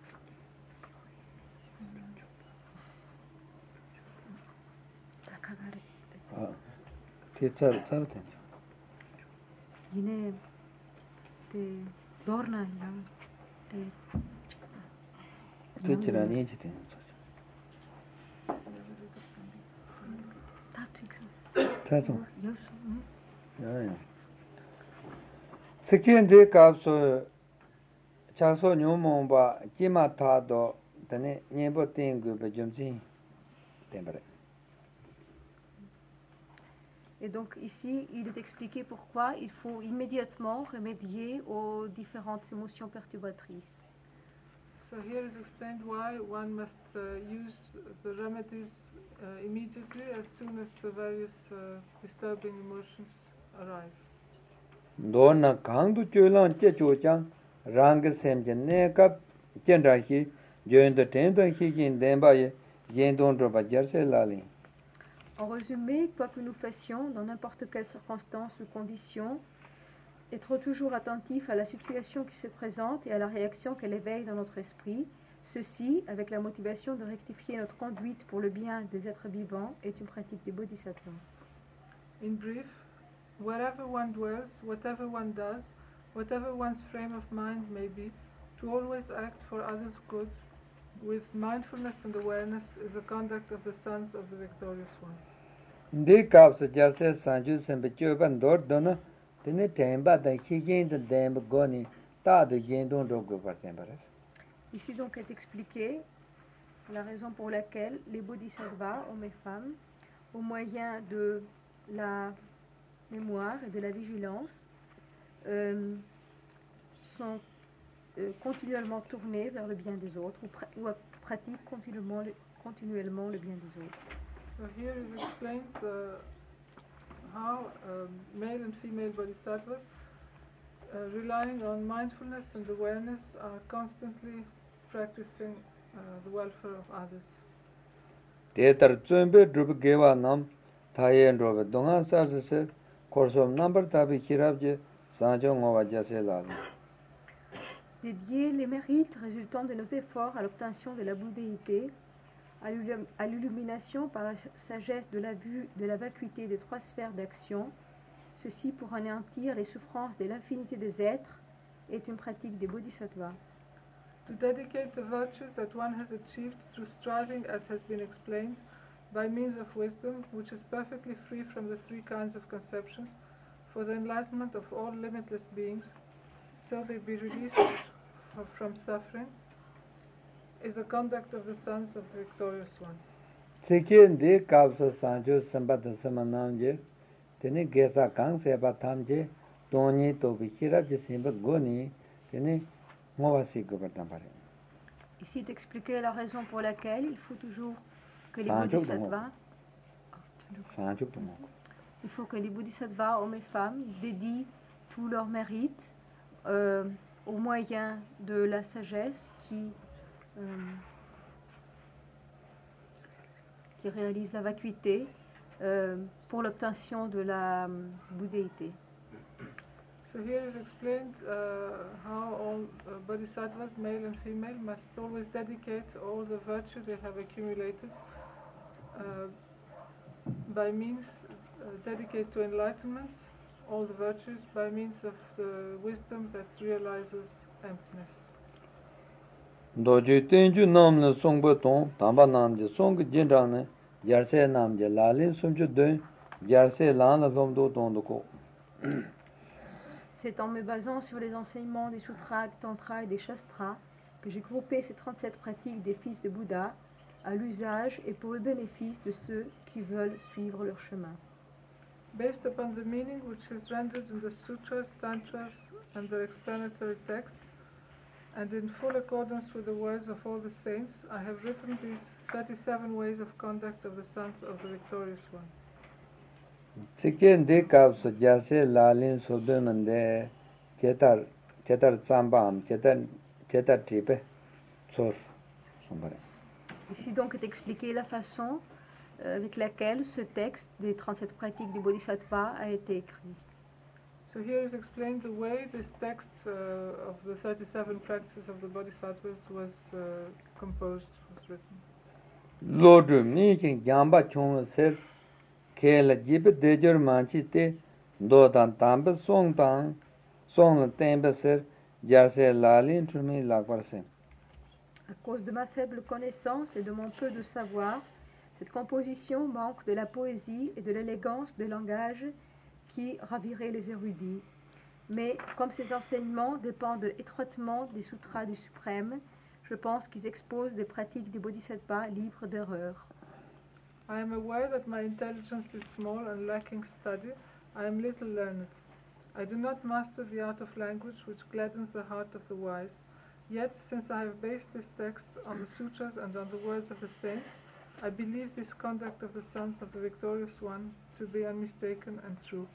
Yine dorna Sikhin de kapso chaso nyumomba jimata do tane nyembo tengu be jumsin tembare. Et donc ici, il est expliqué pourquoi il faut immédiatement remédier aux différentes émotions perturbatrices. So here is explained why one must use the remedies immediately as soon as the various disturbing emotions arise. Dona kangdu chulan che chochang rang semje ne kap chendra hi jenda tenda hi yin demba ye yendon ro ba jarse lali. En résumé, quoi que nous fassions, dans n'importe quelle circonstance ou condition, être toujours attentif à la situation qui se présente et à la réaction qu'elle éveille dans notre esprit, ceci, avec la motivation de rectifier notre conduite pour le bien des êtres vivants, est une pratique des bodhisattvas. In brief, wherever one dwells, whatever one does, whatever one's frame of mind may be, to always act for others' good with mindfulness and awareness is the conduct of the sons of the victorious one. De kaps jarse sanju sembe choban dor dona tene temba da higen de demba goni ta de yendon ro go partembares. Ici donc est expliqué la raison pour laquelle les bodhisattvas, hommes et femmes, au moyen de la mémoire et de la vigilance, sont continuellement tournés vers le bien des autres ou pratiquent continuellement le bien des autres. So here is explained how male and female bodhisattvas, relying on mindfulness and awareness, are constantly practicing the welfare of others. Tetar tsumbe drub gewa nam thayen robe dongan sarse korsom number tabi kirabje sanjo ngova jase lal. Dédier les mérites résultant de nos efforts à l'obtention de la bouddhéité, à l'illumination par la sagesse de la vue de la vacuité des trois sphères d'action, ceci pour anéantir les souffrances de l'infinité des êtres, est une pratique des bodhisattvas. To dedicate the virtues that one has achieved through striving, as has been explained, by means of wisdom, which is perfectly free from the three kinds of conceptions, for the enlightenment of all limitless beings, so they be released from suffering, is the conduct of the sons of the victorious one. Tsikien de kapsa sanjo sambata samanamje, tene gesa kang seba tamje, toni tobi hirabje simba goni, tene movasi gobatampare. Ici est expliqué la raison pour laquelle il faut toujours que les Sanjo bodhisattvas, Sanjo tomoko. il faut que les bodhisattvas, hommes et femmes, dédient tout leur mérite au moyen de la sagesse qui réalise la vacuité pour l'obtention de la bouddhéité. So here is explained how all bodhisattvas, male and female, must always dedicate all the virtue they have accumulated by means, dedicate to enlightenment, all the virtues by means of the wisdom that realizes emptiness. Doju tenju namne songpa tong, tamba namje song jinrane, jarse namje lalin sumju dun, jarse lana lomdo tondoko. C'est en me basant sur les enseignements des sutras, des tantras et des shastras que j'ai groupé ces 37 pratiques des fils de Bouddha à l'usage et pour le bénéfice de ceux qui veulent suivre leur chemin. Based upon the meaning which is rendered in the sutras, tantras, and their explanatory texts, and in full accordance with the words of all the saints, I have written these 37 ways of conduct of the sons of the victorious one. Tsikien de kapsa jarse lalin sobdemande, chetar tsambam, chetar tripe, tsor, sombare. Ici donc est expliquée la façon avec laquelle ce texte des 37 pratiques du Bodhisattva a été écrit. So here is explained the way this text of the 37 practices of the Bodhisattvas was composed, was written. Lodru mikin jamba chung ser, kela jibe dejur manchi te, dodan tambe song tembe ser, jarse lalin trumi lakbar se. À cause de ma faible connaissance et de mon peu de savoir, cette composition manque de la poésie et de l'élégance de langage qui ravirait les érudits. Mais comme ces enseignements dépendent étroitement des sutras du Suprême, je pense qu'ils exposent des pratiques des bodhisattvas libres d'erreur. I am aware that my intelligence is small and lacking study. I am little learned. I do not master the art of language which gladdens the heart of the wise. Yet, since I have based this text on the sutras and on the words of the saints, I believe this conduct of the sons of the victorious one to be unmistaken and true.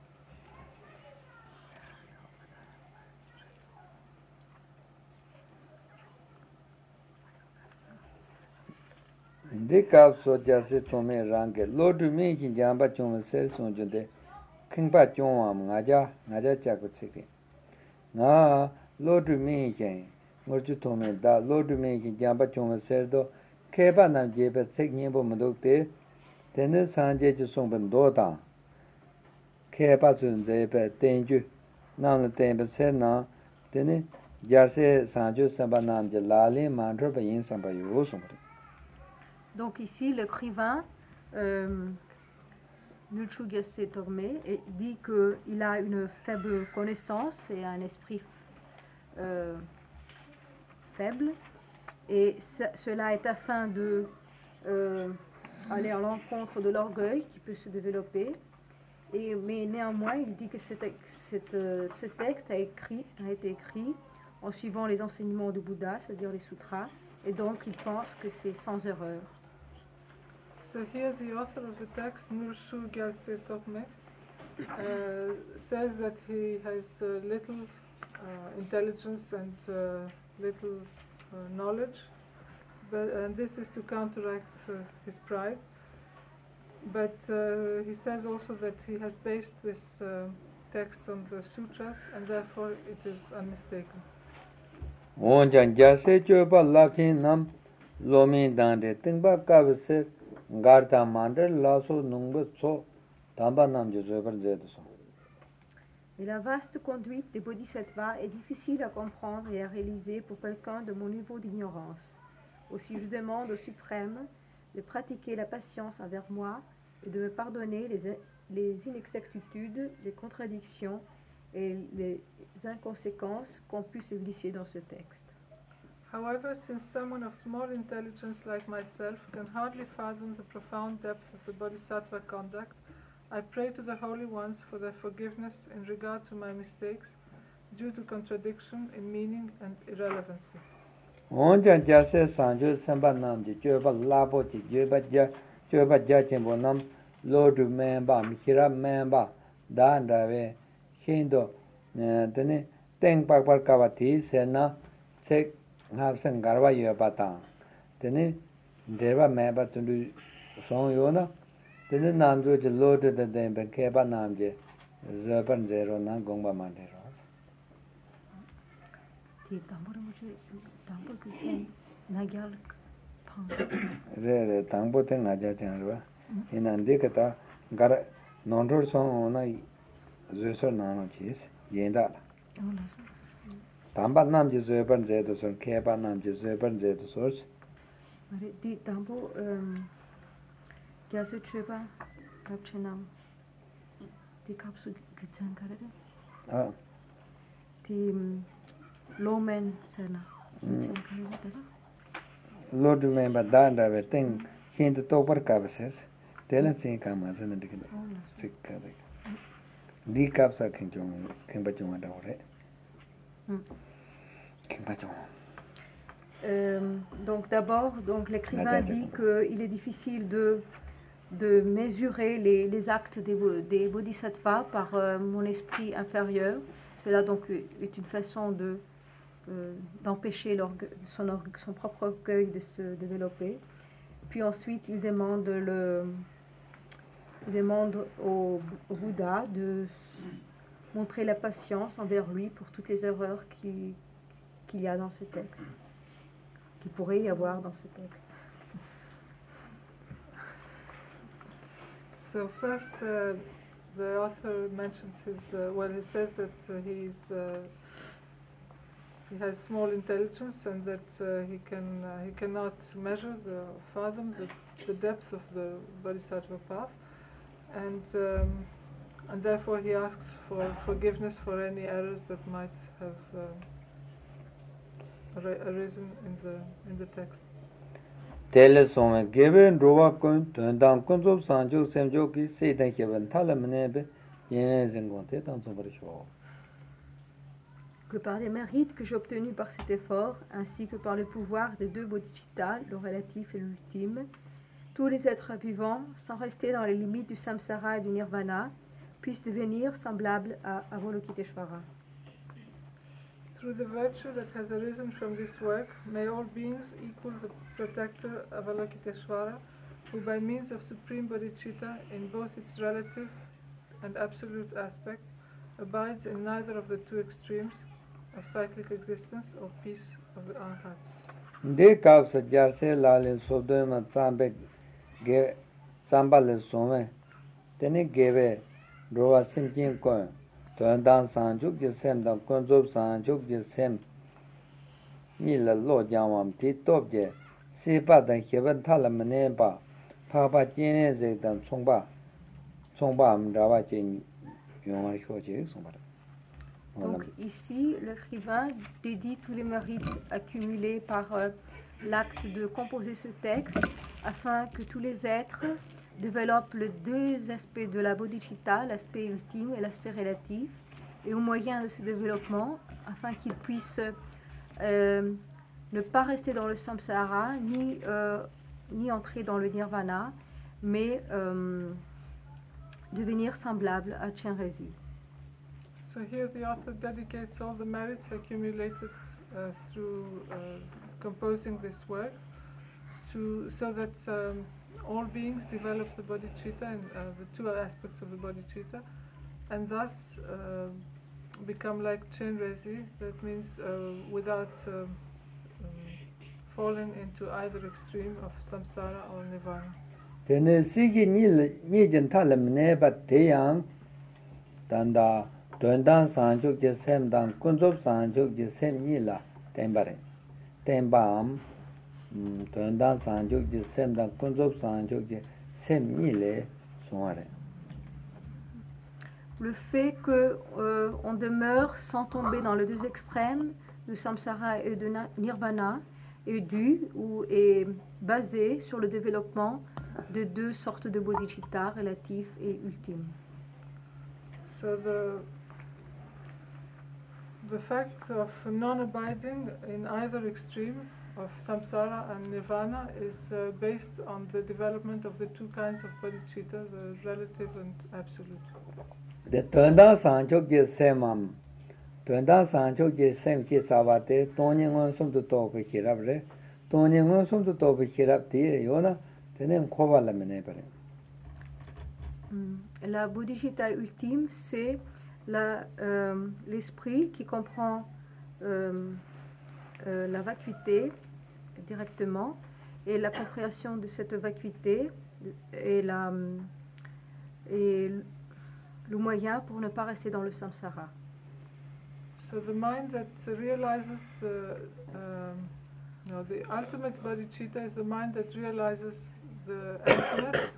De kapso jase tome range, lodru mikin jamba chung ser sonjunde, kingpa chungwam ngaja chakut seke. Nga lodru mikin, ngorchu tome da, lodru mikin jamba chung ser do, keba nam jeba sek nyingbo madukte, tene sanje ju songpan do tang, keba sun zebe tenju, namla tenba ser na, tene jarse sanju samba namje lali mandroba yin samba yu songpan. Donc ici, l'écrivain Nulchu Gyatse Torme dit qu'il a une faible connaissance et un esprit faible, et cela est afin de aller à l'encontre de l'orgueil qui peut se développer. Mais néanmoins, il dit que ce texte a été écrit en suivant les enseignements du Bouddha, c'est-à-dire les sutras, et donc il pense que c'est sans erreur. So here the author of the text, Nulchu Gyatse Torme, says that he has little intelligence and little knowledge, and this is to counteract his pride. But he says also that he has based this text on the sutras, and therefore it is unmistaken. Onjan jase choba lakin nam lomi dande tingba kabse garta mandar laso nungba so tamba nam jobar zeduso. Mais la vaste conduite des bodhisattvas est difficile à comprendre et à réaliser pour quelqu'un de mon niveau d'ignorance. Aussi je demande au Suprême de pratiquer la patience envers moi et de me pardonner les inexactitudes, les contradictions et les inconséquences qu'on puisse glisser dans ce texte. However, since someone of small intelligence like myself can hardly fathom the profound depth of the bodhisattva conduct, I pray to the holy ones for their forgiveness in regard to my mistakes due to contradiction in meaning and irrelevancy. Onjan Jarse Sanjo Sambanam, Juba Labo, Juba Jachimbo Lord Memba, Mikira Memba, Dandave, Hindo, Tene, Teng Pakar Kavati, Sena, Sek, Hapsan Garva Yabata, Tene, Deva Memba to do Song Yona, Tene Namjo, the Lord of the Dembe Keba Namje, Zerban Zero, Nangomba Manderos. Re Tangbo Teng Naja Chanra, in Andikata, Gara Nondor Song on a Zusor Nano cheese, Yenda. Tamba Nam Jesuban Zedos or Keba Nam Jesuban Zedos. Di Tambo Gasu Chuba, Kapchanam, Di Kapsu Kitsan Karada, Di Lomen Sena, Lord remember Danda, a thing, hint to Toper Cabbaces, tell us in Kamas and the sick Kadak. D cups are Kimbajuma Dore. Donc d'abord, l'écrivain dit qu'il est difficile de mesurer les actes des bodhisattvas par mon esprit inférieur. Cela donc est une façon d'empêcher son propre orgueil de se développer. Puis ensuite, il demande au Bouddha de montrer la patience envers lui pour toutes les erreurs qu'il y a dans ce texte, qu'il pourrait y avoir dans ce texte. So first, the author mentions he says that he has small intelligence and that he cannot measure fathom the depth of the bodhisattva path, and therefore he asks for forgiveness for any errors that might have arisen in the text. Tele Some given Rova Kun, Tundam Kunzo Sanjo Semjoki, Satan Kevin Talamanebe, Yen Zengonte, Tansobarisho. Que par les mérites que j'ai obtenus par cet effort, ainsi que par le pouvoir des deux bodhicittas, le relatif et l'ultime, tous les êtres vivants, sans rester dans les limites du samsara et du nirvana, puissent devenir semblables à Avalokiteshvara. Through the virtue that has arisen from this work, may all beings equal the protector Avalokiteshvara, who by means of supreme bodhicitta, in both its relative and absolute aspect, abides in neither of the two extremes of cyclic existence or peace of the arhats. De Kav Sajase Lale Sodoma Zambe Zambale Some, Tene Geve, Rova Simjin Coin. Tundam Sanjuk Jesem, the Konzob Sanjuk Jesem Mila Lo Jamam Titobje, Sipa than Heaven Talamaneba, Papa Jene than Songba Mdravachin Yomachoji. Donc ici, l'écrivain dédie tous les mérites accumulés par l'acte de composer ce texte afin que tous les êtres développe les deux aspects de la bodhicitta, l'aspect ultime et l'aspect relatif, et au moyen de ce développement, afin qu'ils puissent ne pas rester dans le samsara, ni entrer dans le nirvana, mais devenir semblables à Chenrezig. So here the author dedicates all the merits accumulated through composing this work, so that all beings develop the bodhicitta and the two aspects of the bodhicitta, and thus become like Chenrezig, that means without falling into either extreme of samsara or nirvana. Tene Sigi Nijan Talamne, but Teyang Tanda Tundam Sanjuk Jesem Dan Kunzob Sanjuk Jesem Nila, Tembare, Tembam. Tundam Sanjuk Jesem Dan Kunzob Sanjuk Jesem Nile Soare. Le fait qu'on demeure sans tomber dans les deux extrêmes de samsara et de nirvana est due ou est basée sur le développement de deux sortes de bodhicitta relatifs et ultimes. So the fact of non-abiding in either extreme of samsara and nirvana is based on the development of the two kinds of bodhicitta, the relative and absolute. The Tuanda Sanchok je semam. Tuanda Sanchok je sem ki savate, Tony Sum to top hirabre, Tony Sum to top hirapti, Yona, tenen kovala menebere. La bodhicitta ultime, c'est l'esprit qui comprend la vacuité directement, et la compréhension de cette vacuité est le moyen pour ne pas rester dans le samsara. So the mind that realizes the ultimate bodhicitta is the mind that realizes the emptiness,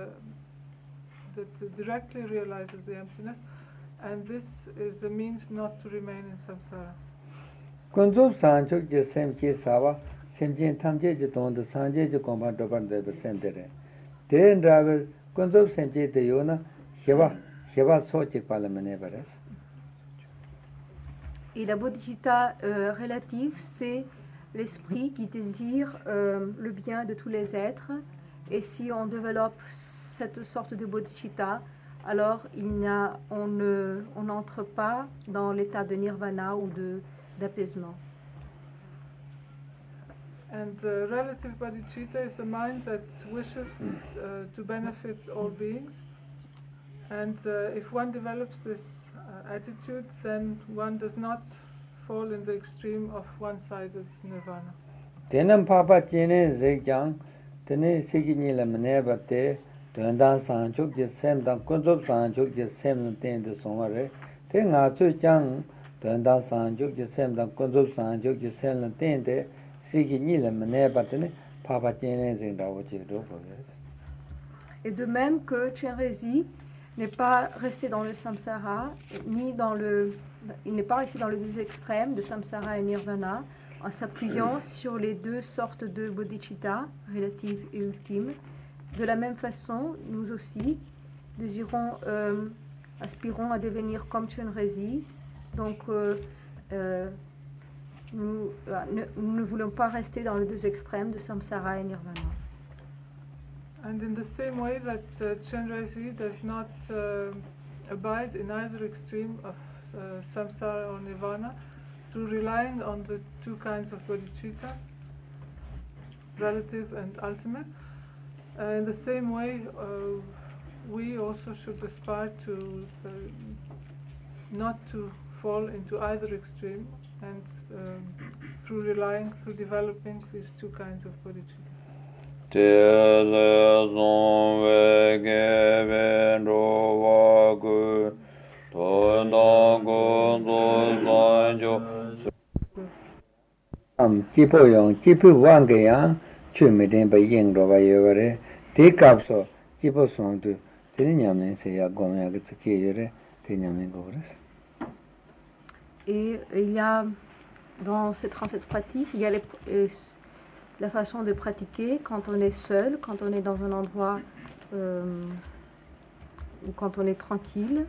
that directly realizes the emptiness, and this is the means not to remain in samsara. Kunzub Sanchok je sem ki sava, semjin tamje je tonda sanje je komba doban de semdere. Den driver Kunzub semje de yona, Shiva sochik pala meneberes. Et la bodhicitta relative, c'est l'esprit qui désire le bien de tous les êtres. Et si on développe cette sorte de bodhicitta, alors on n'entre pas dans l'état de nirvana ou d'apaisement. And the relative bodhicitta is the mind that wishes to benefit all beings. And if one develops this attitude, then one does not fall in the extreme of one-sided nirvana. Tenam papa chene zegjang, tene sikini la menebate, Tuanda Sanchok je sem dan Kunzub Sanchok je sem ten de songare, te nga tsu chang, Tuanda Sanchok je sem dan Kunzub Sanchok je sem ten de, sikini la menebate, papa chene zegdawo che do. Et de même que Chenrezig n'est pas resté dans le samsara, il n'est pas resté dans les deux extrêmes de samsara et nirvana, en s'appuyant sur les deux sortes de bodhicitta, relatives et ultimes. De la même façon, nous aussi aspirons à devenir comme Chenrezig. Donc, nous ne voulons pas rester dans les deux extrêmes de samsara et nirvana. And in the same way that Chenrezig does not abide in either extreme of samsara or nirvana, through relying on the two kinds of bodhicitta, relative and ultimate, in the same way we also should aspire to not to fall into either extreme, and through developing these two kinds of bodhicitta. Jipo yong, jipo wang yang, chu me den ba ying do ba yore, de kap so, jipo song du, tene nyamne se ya gom ya ke tsuke yore, te nyamne gores. Et il y a, dans cette pratique, il y a la façon de pratiquer quand on est seul, quand on est dans un endroit ou quand on est tranquille.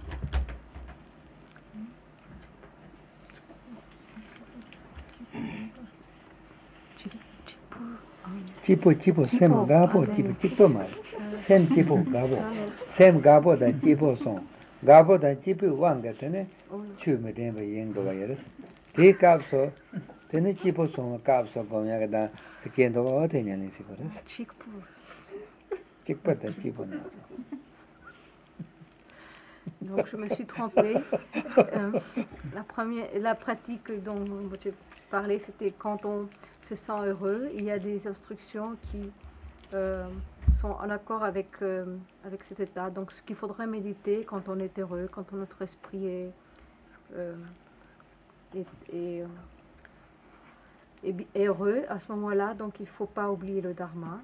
Jipo sem gabo, jipo ma, sem jipo gabo da jipo song, gabo da jipo wang ga tene, chu me den ba ying do ba yore. De kap so, tene jipo song kap so gom ya ga da, tsuke do ba te nyamne se gores. Chikpa da jipo na. Donc je me suis trompée. La pratique dont j'ai parlé, c'était quand on se sent heureux. Il y a des instructions qui sont en accord avec cet état. Donc ce qu'il faudrait méditer quand on est heureux, quand notre esprit est heureux, à ce moment-là, donc il ne faut pas oublier le dharma.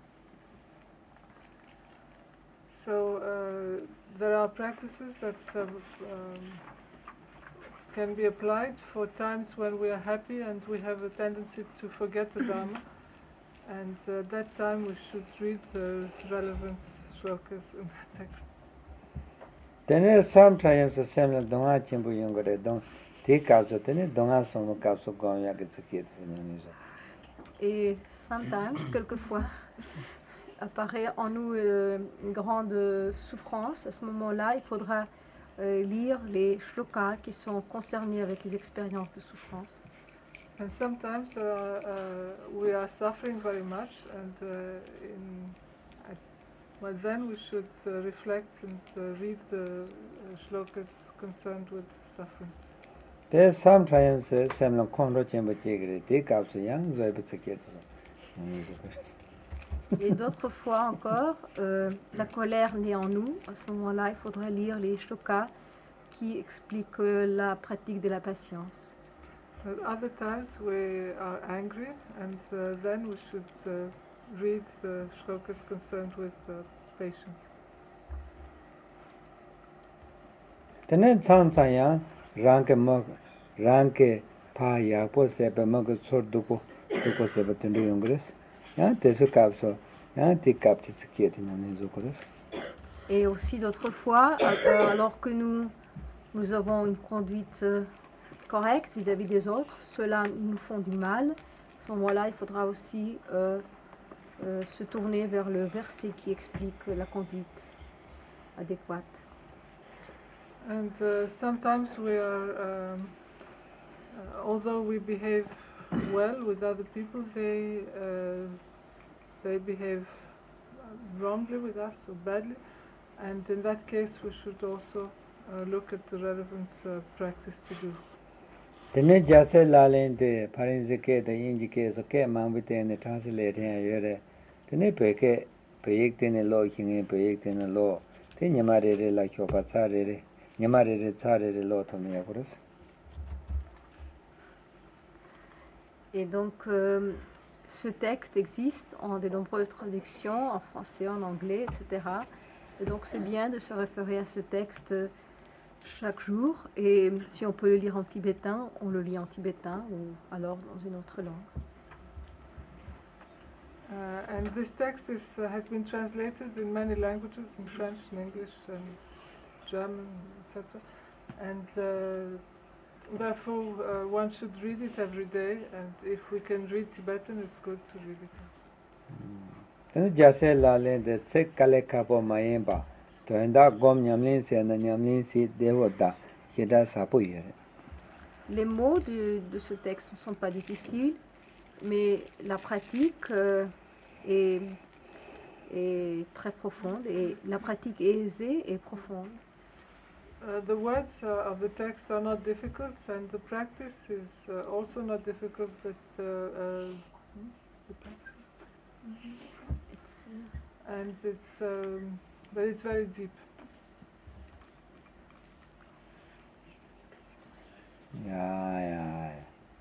So there are practices that can be applied for times when we are happy and we have a tendency to forget the Dharma. And at that time we should read the relevant shlokas in the text. Then sometimes the same donga chimbu yungare don ti kapso then donga sono kapso gonya ke tsikit sinisa. Et sometimes, quelquefois, apparaît en nous une grande souffrance. À ce moment-là, il faudra lire les shlokas qui sont concernés avec les expériences de souffrance. And sometimes we are suffering very much, and well, then we should reflect and read the shlokas concerned with suffering. There sometimes same kondo chimbu chigre ti kapso yang zoi tsikit. Et d'autres fois encore, la colère naît en nous. À ce moment-là, il faudra lire les shlokas qui expliquent la pratique de la patience. At other times we are angry, and then we should read the shlokas concerned with patience. Then sometimes ranke pa ya po se pe mag chor duko se pe tendu yongres. Ya tesu kapso ya ti kap ti skiet na zokores. Et aussi d'autres fois, alors que nous avons une conduite correcte vis-à-vis des autres, ceux-là nous font du mal. À ce moment-là, il faudra aussi se tourner vers le verset qui explique la conduite adéquate. And sometimes we are, although we behave well with other people, they behave wrongly with us or badly, and in that case we should also look at the relevant practice to do. Tene jase lalende parinzike de injike so ke mambite ne translate yan yere tene peke peyek tene lo hinge peyek tene lo te nyamare re la chopa tsare re nyamare re tsare re lo to me yakores. Et donc ce texte existe en de nombreuses traductions en français, en anglais, etc. Et donc c'est bien de se référer à ce texte chaque jour, et si on peut le lire en tibétain, on le lit en tibétain ou alors dans une autre langue. And this text has been translated in many languages, in French, in English, and German, etc. And therefore one should read it every day, and if we can read Tibetan, it's good to read it. Tene jase lalende tsek kale kapo mayemba. Les mots de ce texte ne sont pas difficiles, mais la pratique est très profonde, et la pratique est aisée et profonde. The words of the text are not difficult, and the practice is also not difficult, but the practice. And but it's very deep. Yeah.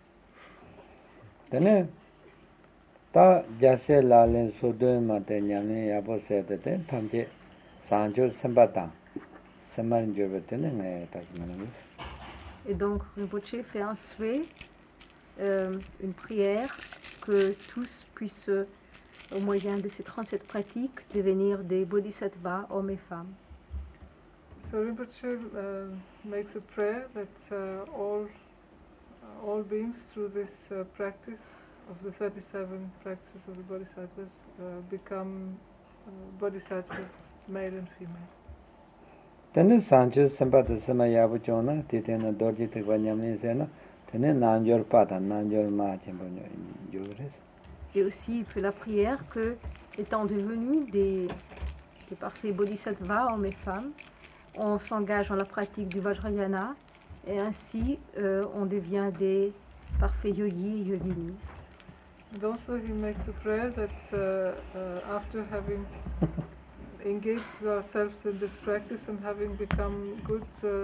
Then, ta jase lalen sudun mate nyame yabo sete ten tamje sanjo sembata seman jobetene ne tajmanamis. Et donc Rinpoche fait un souhait, une prière, que tous puissent, au moyen de ces 37 pratiques, devenir des bodhisattvas, hommes et femmes. So Rinpoche makes a prayer that all beings through this practice of the 37 practices of the bodhisattvas become bodhisattvas, male and female. Tene sancho sembata sema yabu chona titena dorji tekwa nyamni sena tene nanjor pata nanjor ma chembonyo jores. Et aussi il fait la prière que, étant devenus des parfaits bodhisattvas, hommes et femmes, on s'engage dans la pratique du Vajrayana, et ainsi on devient des parfaits yogis et yoginis. And also he makes a prayer that after having engaged ourselves in this practice and having become good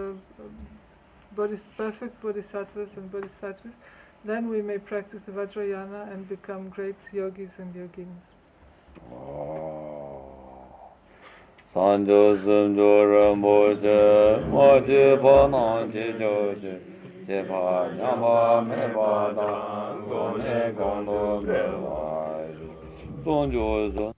perfect bodhisattvas and bodhisattvas, then we may practice the Vajrayana and become great yogis and yoginis. Sanjo Samjo Ramboje Moje Bono Je Joje 제바 냐바 메바다 고네 공도 메바 손조조.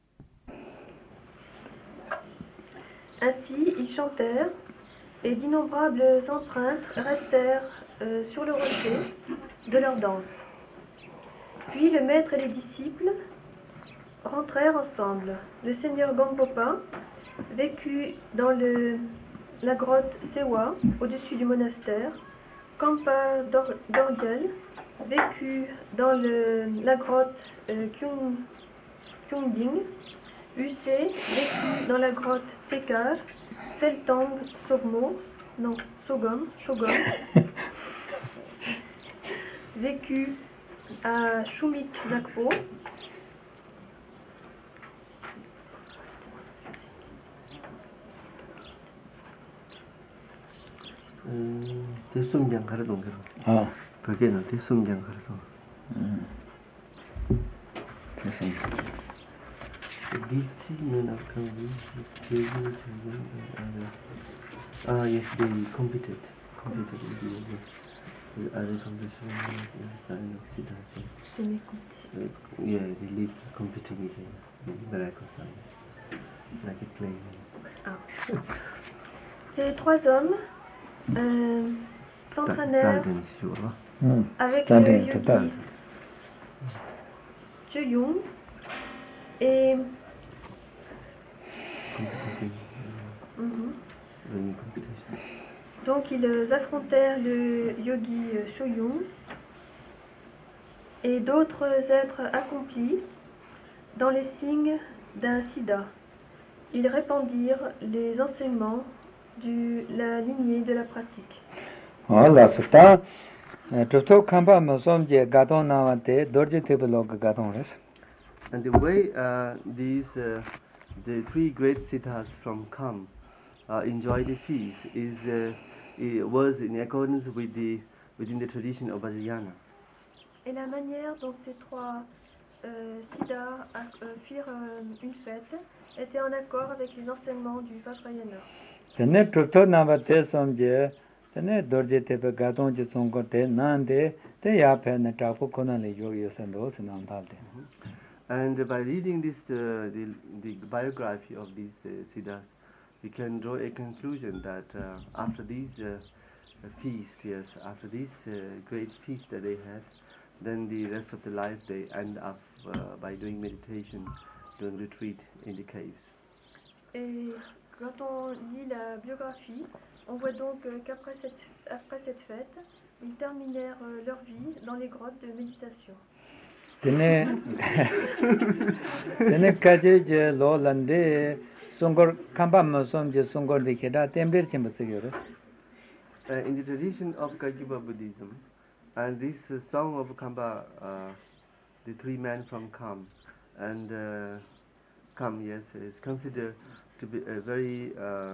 Ainsi, ils chantèrent, et d'innombrables empreintes restèrent sur le rocher de leur danse. Puis le maître et les disciples rentrèrent ensemble. Le seigneur Gampopa vécut dans la grotte Sewa, au-dessus du monastère. Kampa Dorgyal vécut dans la grotte Kyungding. Ussé vécut dans la grotte Sekar. Seltang Sogom vécut à Shumik Nakpo. 대수음장 가르동 아, 거기는 대수음장 가르서. 됐습니다. These three men are coming. Yes, they competed with other competition sign of Siddhartha. Yeah, they live competing with miracle sign, like a play. Ces trois hommes s'entraînèrent avec le yogi Chöyung et donc ils affrontèrent le yogi Shoyung et d'autres êtres accomplis dans les signes d'un siddha. Ils répandirent les enseignements de la lignée de la pratique. Voilà, c'est ça. Tout comme nous sommes des gâteaux n'avant-ils d'autres types de gâteaux. And the way the three great siddhas from Kham enjoy the feast was in accordance within the tradition of Vajrayana. Et la manière dont ces trois siddhas firent une fête était en accord avec les enseignements du Vajrayana. Tene tout n'avant-ils sommes des d'autres types de gâteaux qui sont côté nande te yape ne tapu kona le yogi sendo sinandalte. And by reading this, the biography of these siddhas, we can draw a conclusion that after these feasts, after this great feast that they had, then the rest of the life they end up by doing meditation, doing retreat in the caves. Et quand on lit la biographie, on voit donc qu'après cette fête, ils terminèrent leur vie dans les grottes de méditation. Tene kaje je lo lande songor kamba mosom je songor dikheda tember chimbasigores. In the tradition of Kagyupa Buddhism, and this song of Kamba, the three men from Kham, and Kham, yes, is considered to be a very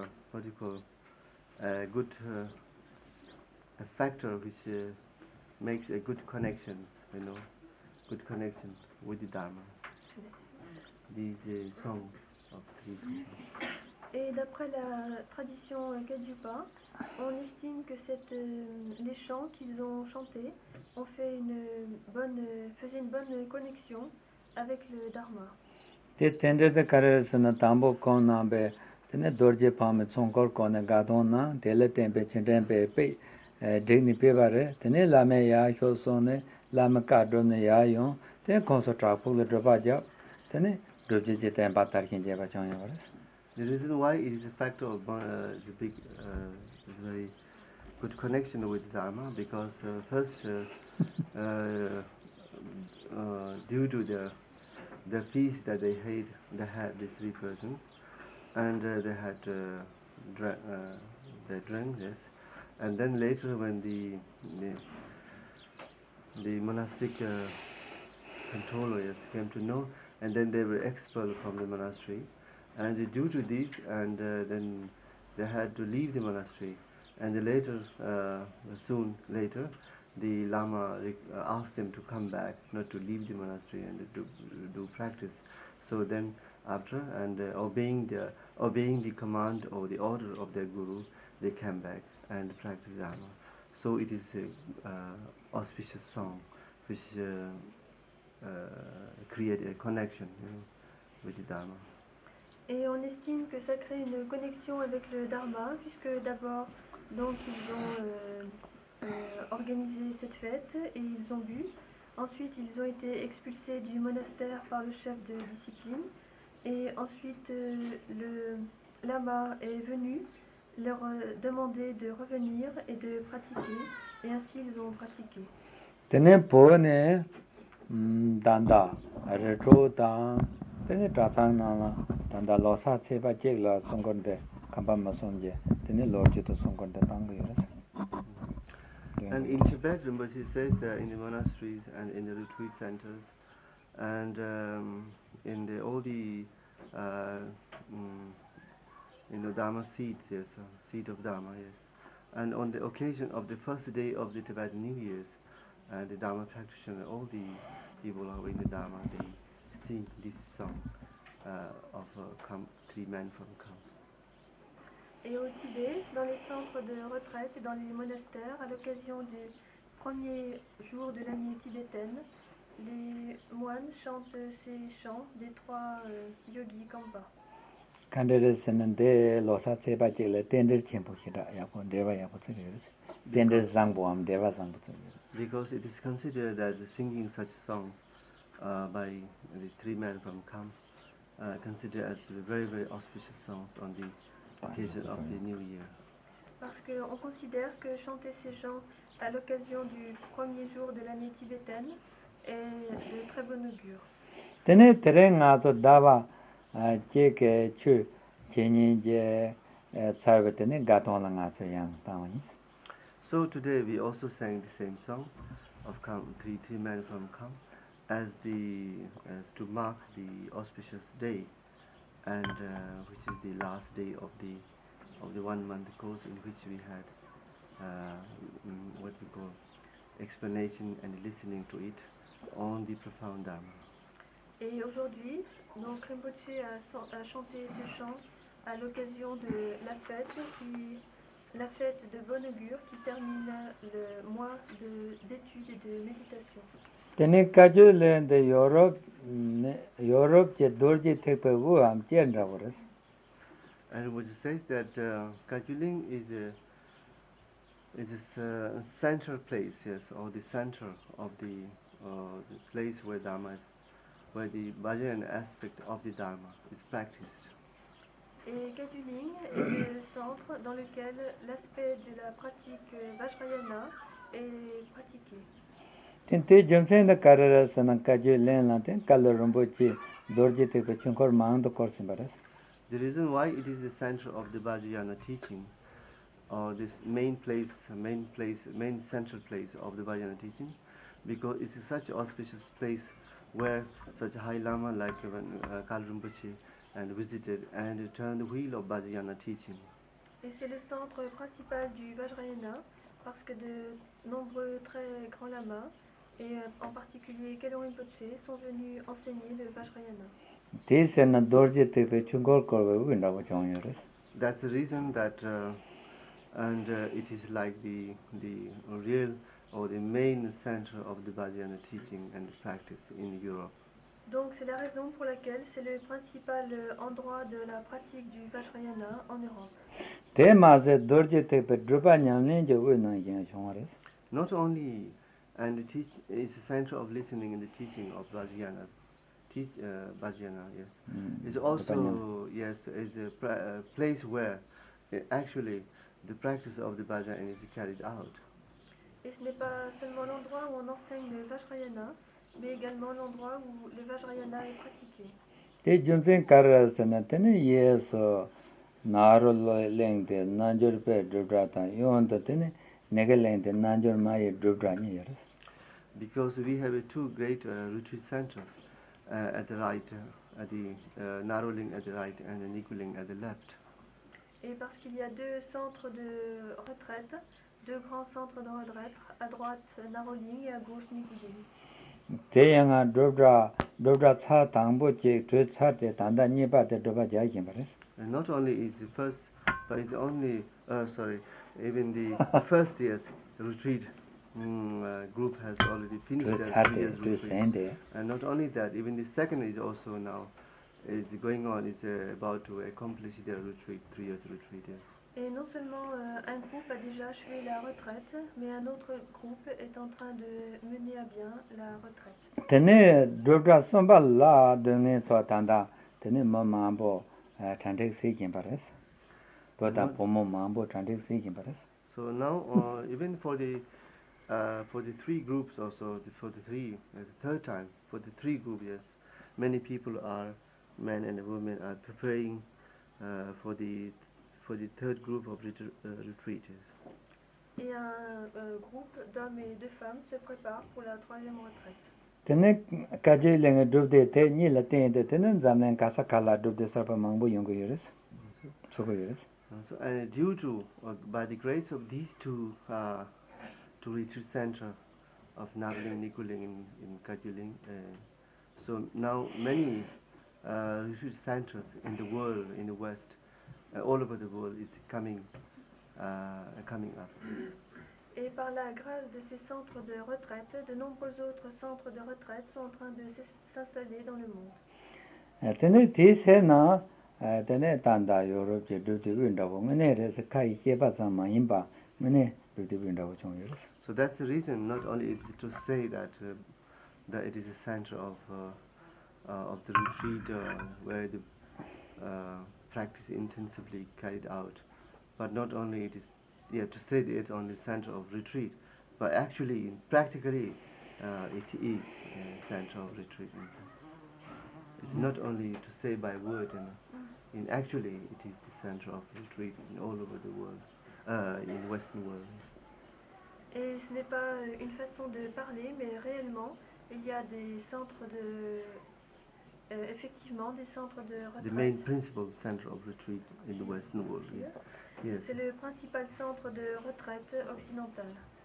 good a factor which makes a good connection, good connection with the Dharma. These songs of three Kham. Et d'après la tradition Kagyupa, on estime que les chants qu'ils ont chantés ont faisaient une bonne connexion avec le Dharma. Te tender de karasana tambo kona be tene dorje pame songor kona gadona dele tempe chindempe pe digni pe bare tene lame ya hyosone lame kadone ya yon te concentra pour le drobaja tene dorje jeten batar kinje ba chanya bare. The reason why it is a factor of the big, very good connection with Dharma, because first, due to the feast that they had these three persons, and they drank this, and then later when the monastic controllers came to know, and then they were expelled from the monastery. And due to this, and then they had to leave the monastery. And soon later, the Lama asked them to come back, not to leave the monastery and to do practice. So then, after and obeying the command or the order of their guru, they came back and practiced Dharma. So it is a auspicious song which create a connection, with the Dharma. Et on estime que ça crée une connexion avec le Dharma, puisque d'abord, donc, ils ont organisé cette fête et ils ont bu. Ensuite, ils ont été expulsés du monastère par le chef de discipline. Et ensuite, le lama est venu leur demander de revenir et de pratiquer. Et ainsi, ils ont pratiqué. Tene pone danda retro dan tene tasang na danda losa cheba jegla songkonde kamba masonje tene lorje to songkonde tang yoras. And in Tibet, Rinpoche says that in the monasteries and in the retreat centers and in all the Dharma seats, yes, seat of Dharma, yes. And on the occasion of the first day of the Tibetan New Year's, the Dharma practitioner, all the people who are in the Dharma, they sing these songs of three men from Kham. Et au Tibet, dans les centres de retraite et dans les monastères, à l'occasion du premier jour de l'année tibétaine, les moines chantent ces chants des trois yogis Kampa. Kandere senende losa cheba jegle tender chempo hira yapo deva yapo tsegeres. Tender zangbo am deva zangbo tsegeres. Because it is considered that singing such songs by the three men from Kham considered as very, very auspicious songs on the occasion of the New Year. Parce qu'on considère que chanter ces chants à l'occasion du premier jour de l'année tibétaine est de très bon augure. Tene tere ngazo dava jeke chu jenyi je tsarve tene gaton la ngazo yang tawanis. So today we also sang the same song of Kham, three men from Kham, as to mark the auspicious day, and which is the last day of the 1 month course, in which we had what we call explanation and listening to it on the profound Dharma. Et aujourd'hui, donc Rinpoche a chanté ce chant à l'occasion de la fête de bon augure qui termine le mois d'études et de méditation. Tene kaju le de Europe je dorje tepe wu am chen raworas. And what it says that Kajuling is a central place, yes, or the center of the place where Dharma is, where the Vajrayana aspect of the Dharma is practiced. Et Kajuling est le centre dans lequel l'aspect de la pratique Vajrayana est pratiqué. Tente jomsen da karara sana kaju len la ten kalor rombochi dorje tepe chunkor mang do korsin baras. The reason why it is the center of the Vajrayana teaching, or this main central place of the Vajrayana teaching, because it is such an auspicious place where such a high Lama like Kal Rinpoche and visited and turned the wheel of Vajrayana teaching. Et c'est le centre principal du Vajrayana parce que de nombreux très grands lamas, et en particulier Kalon Rinpoche, sont venus enseigner le Vajrayana. That's the reason that it is like the real or the main center of the Vajrayana teaching and practice in Europe. Donc c'est la raison pour laquelle c'est le principal endroit de la pratique du Vajrayana en Europe. Not only it's a center of listening and the teaching of Vajrayana. Vajrayana, yes. It's also, yes, is a place where actually the practice of the Vajrayana is carried out. Et ce n'est pas seulement l'endroit où on enseigne le Vajrayana, mais également l'endroit où le Vajrayana est pratiqué. Because we have two great retreat centers at the right, at the Naroling at the right and the Nikuling at the left. Et parce qu'il y a deux centres de retraite, deux grands centres de retraite, à droite Naroling et à gauche Nikuling. And not only is the first, but it's only, even the first, yes, retreat group has already finished their 3 years retreat. And not only that, even the second is also now is going on, is about to accomplish their retreat, 3 years retreat. Yes. Et non seulement un groupe a déjà achevé la retraite, mais un autre groupe est en train de mener à bien la retraite. Tene dobra somba la dene so tanda tene mambo tandik seeking pares. Tota pomo mambo tandik seeking pares. So now even for the 3 groups also, for the third time, for the 3 groups, yes, many people are, men and women are preparing for the third group of retreat. Yes. Et un groupe d'hommes et de femmes se prépare pour la 3e retraite. Tene kaje lenga dubde te ni la ten de tene zamlen kasa kala dubde sarpa mangbo yongo yeres. Soko yeres. So due to by the grace of these two retreat center of Nagaling, Nikuling in Kajuling, so now many retreat centers in the world, in the West, all over the world is coming up. Et par la grâce de ces centres de retraite, de nombreux autres centres de retraite sont en train de s'installer dans le monde. Tene tisena tene tanda Europe je dubde winda wo ngene res kai keba sama imba ngene dubde winda wo chong yeres. So that's the reason, not only is it to say that it is a center of the retreat where the practice intensively carried out, but not only it is to say that it's on the center of retreat, but actually, practically, it is a center of retreat. It's not only to say by word, in actually it is the center of retreat in all over the world, in Western world. Et ce n'est pas une façon de parler, mais réellement, il y a des centres effectivement des centres de retraite. The main principal center of retreat in the Western world. Yes. Yes. C'est le principal centre de retraite occidental.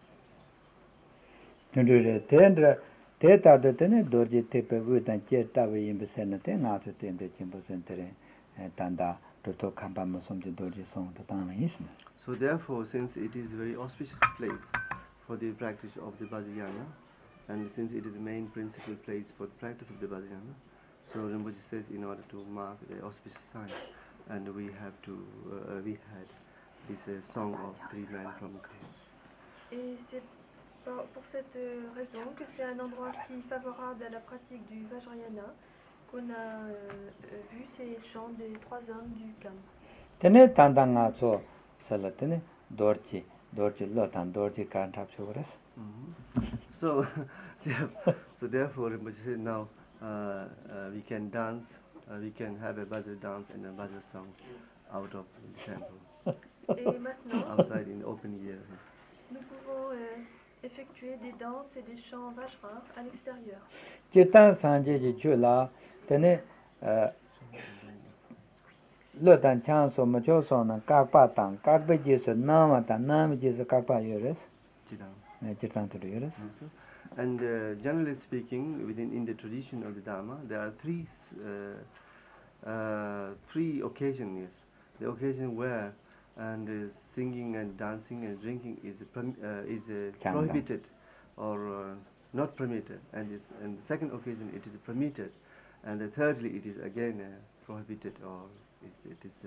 So therefore, since it is a very auspicious place for the practice of the Vajrayana, and since it is the main principal place for the practice of the Vajrayana, so Rinpoche says in order to mark the auspicious sign, and we had this song of 3 men from Kama. Et c'est pour cette raison que c'est un endroit si favorable à la pratique du Vajrayana qu'on a vu ces chants des 3 hommes du Kama. Tene tandanga so salatene dorji lotan dorji kan tap chogres. So therefore Rinpoche said now we can dance, we can have a Vajra dance and a Vajra song out of the temple. Et maintenant, outside in open air. Nous pouvons effectuer des danses et des chants Vajra à l'extérieur. Chetan sanje ji chula tene lotan chang so ma cho so na kakpa tang kakpa ji so nama ta nam ji so kakpa yores. Chetan to yores. And generally speaking, in the tradition of the Dharma, there are three occasions. Yes. The occasion where singing and dancing and drinking is prohibited or not permitted, and the second occasion it is permitted, and thirdly it is again prohibited or it is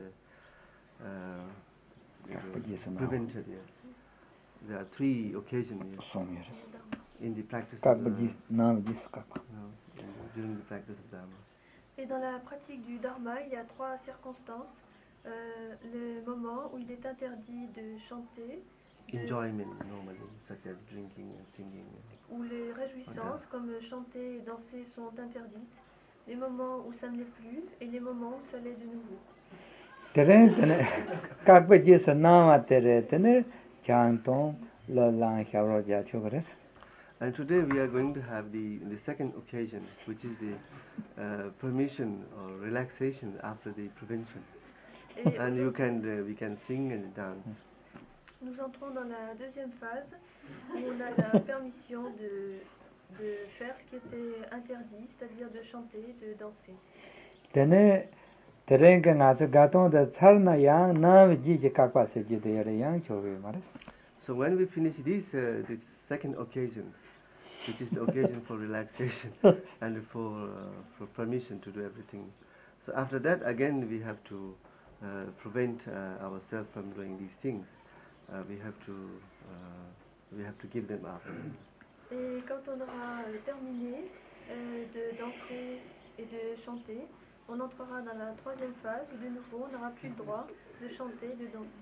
prevented. Yes. There are 3 occasions in the practice during the practice of Dharma. Et dans la pratique du Dharma, il y a 3 circonstances. Le moment où il est interdit de chanter, enjoyment normally, such as drinking and singing, où les réjouissances comme chanter et danser sont interdites, les moments où ça ne l'est plus et les moments où ça l'est de nouveau. And today we are going to have the second occasion, which is the permission or relaxation after the prevention. And we can sing and dance. Nous entrons dans la deuxième phase où on a la permission de faire ce qui était interdit, c'est-à-dire de chanter, de danser. So when we finish this second occasion, which is the occasion for relaxation and for permission to do everything. So after that, again, we have to prevent ourselves from doing these things. We have to give them up. Et quand on aura terminé de danser et de chanter, on entrera dans la troisième phase où de nouveau on n'aura plus le droit de chanter, de danser.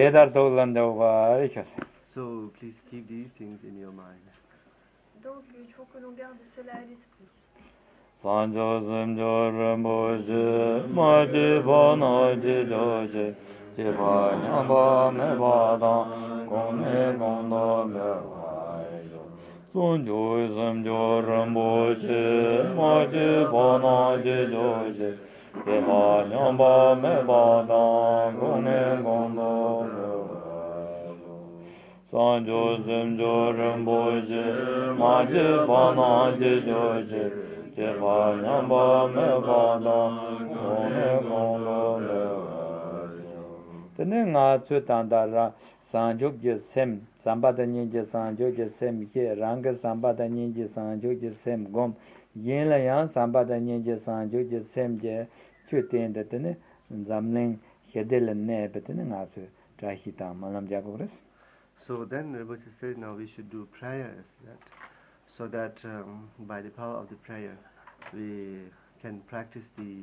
So please keep these things in your mind. Donc il faut que l'on garde cela à l'esprit. Sanjo Simjo Rinpoche, Maji Bana Jijoje, Jiba Nyamba Me Bada, Gome Gondo Me Vayo. Sanjo Simjo Rinpoche, Maji Bana Jijoje, Jiba Nyamba Me Bada, Gome Gondo Me Vayo. Sanjo Simjo Rinpoche, Maji Bana Jijoje, Jiba Nyamba Me Bada, Gome Gondo Me Vayo. Tene nga tsu tandara sanjuk je sem, sambada nyingi sanjuk je sem ye, ranga sambada nyingi sanjuk je sem gom, yin la yang sambada nyingi sanjuk je sem je, chu tende tene zamling hedele ne betene nga tsu trahita malam jagores. So then Rinpoche said, now we should do prayers, so that by the power of the prayer we can practice we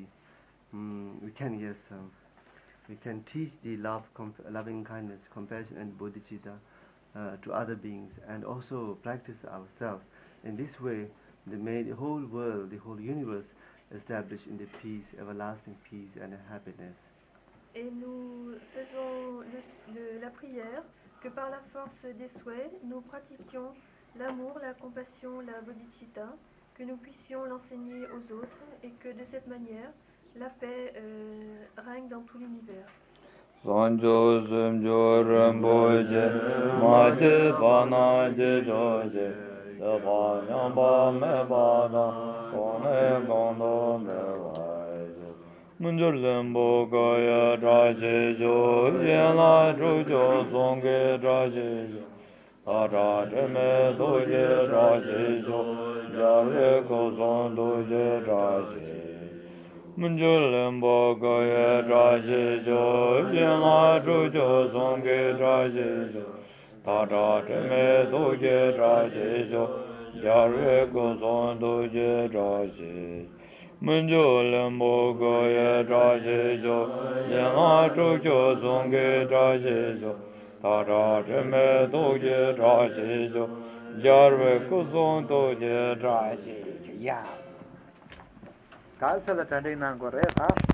can teach the loving kindness, compassion and bodhicitta to other beings, and also practice ourselves. In this way, the whole world, the whole universe established in the peace, everlasting peace and happiness. Et nous faisons la prière que par la force des souhaits, nous pratiquions l'amour, la compassion, la bodhicitta, que nous puissions l'enseigner aux autres et que de cette manière, la paix règne dans tout l'univers. Sanjo Simjo Rinpoche, Maji Bana Jijoje, Jiba Nyamba Me Bada, Gome Gondo Me Vayo. Munjur Lembo Gaya Rajijo, Yela Rujo Songge Rajijo, Tara Jeme Doje Rajijo, Jare Kozon Doje Rajijo. Munjur Lembo Gaya Rajijo, Yela Rujo Songge Rajijo, Tara Jeme Doje Rajijo, Jare Kozon Doje Rajijo. Munjo Lembo Gaya Rajijo, Yela Rujo Songge Rajijo, Tara Jeme Doje Rajijo, Jare Kozon Doje Rajijo. Yeah. Kalsala Tanding Nangore,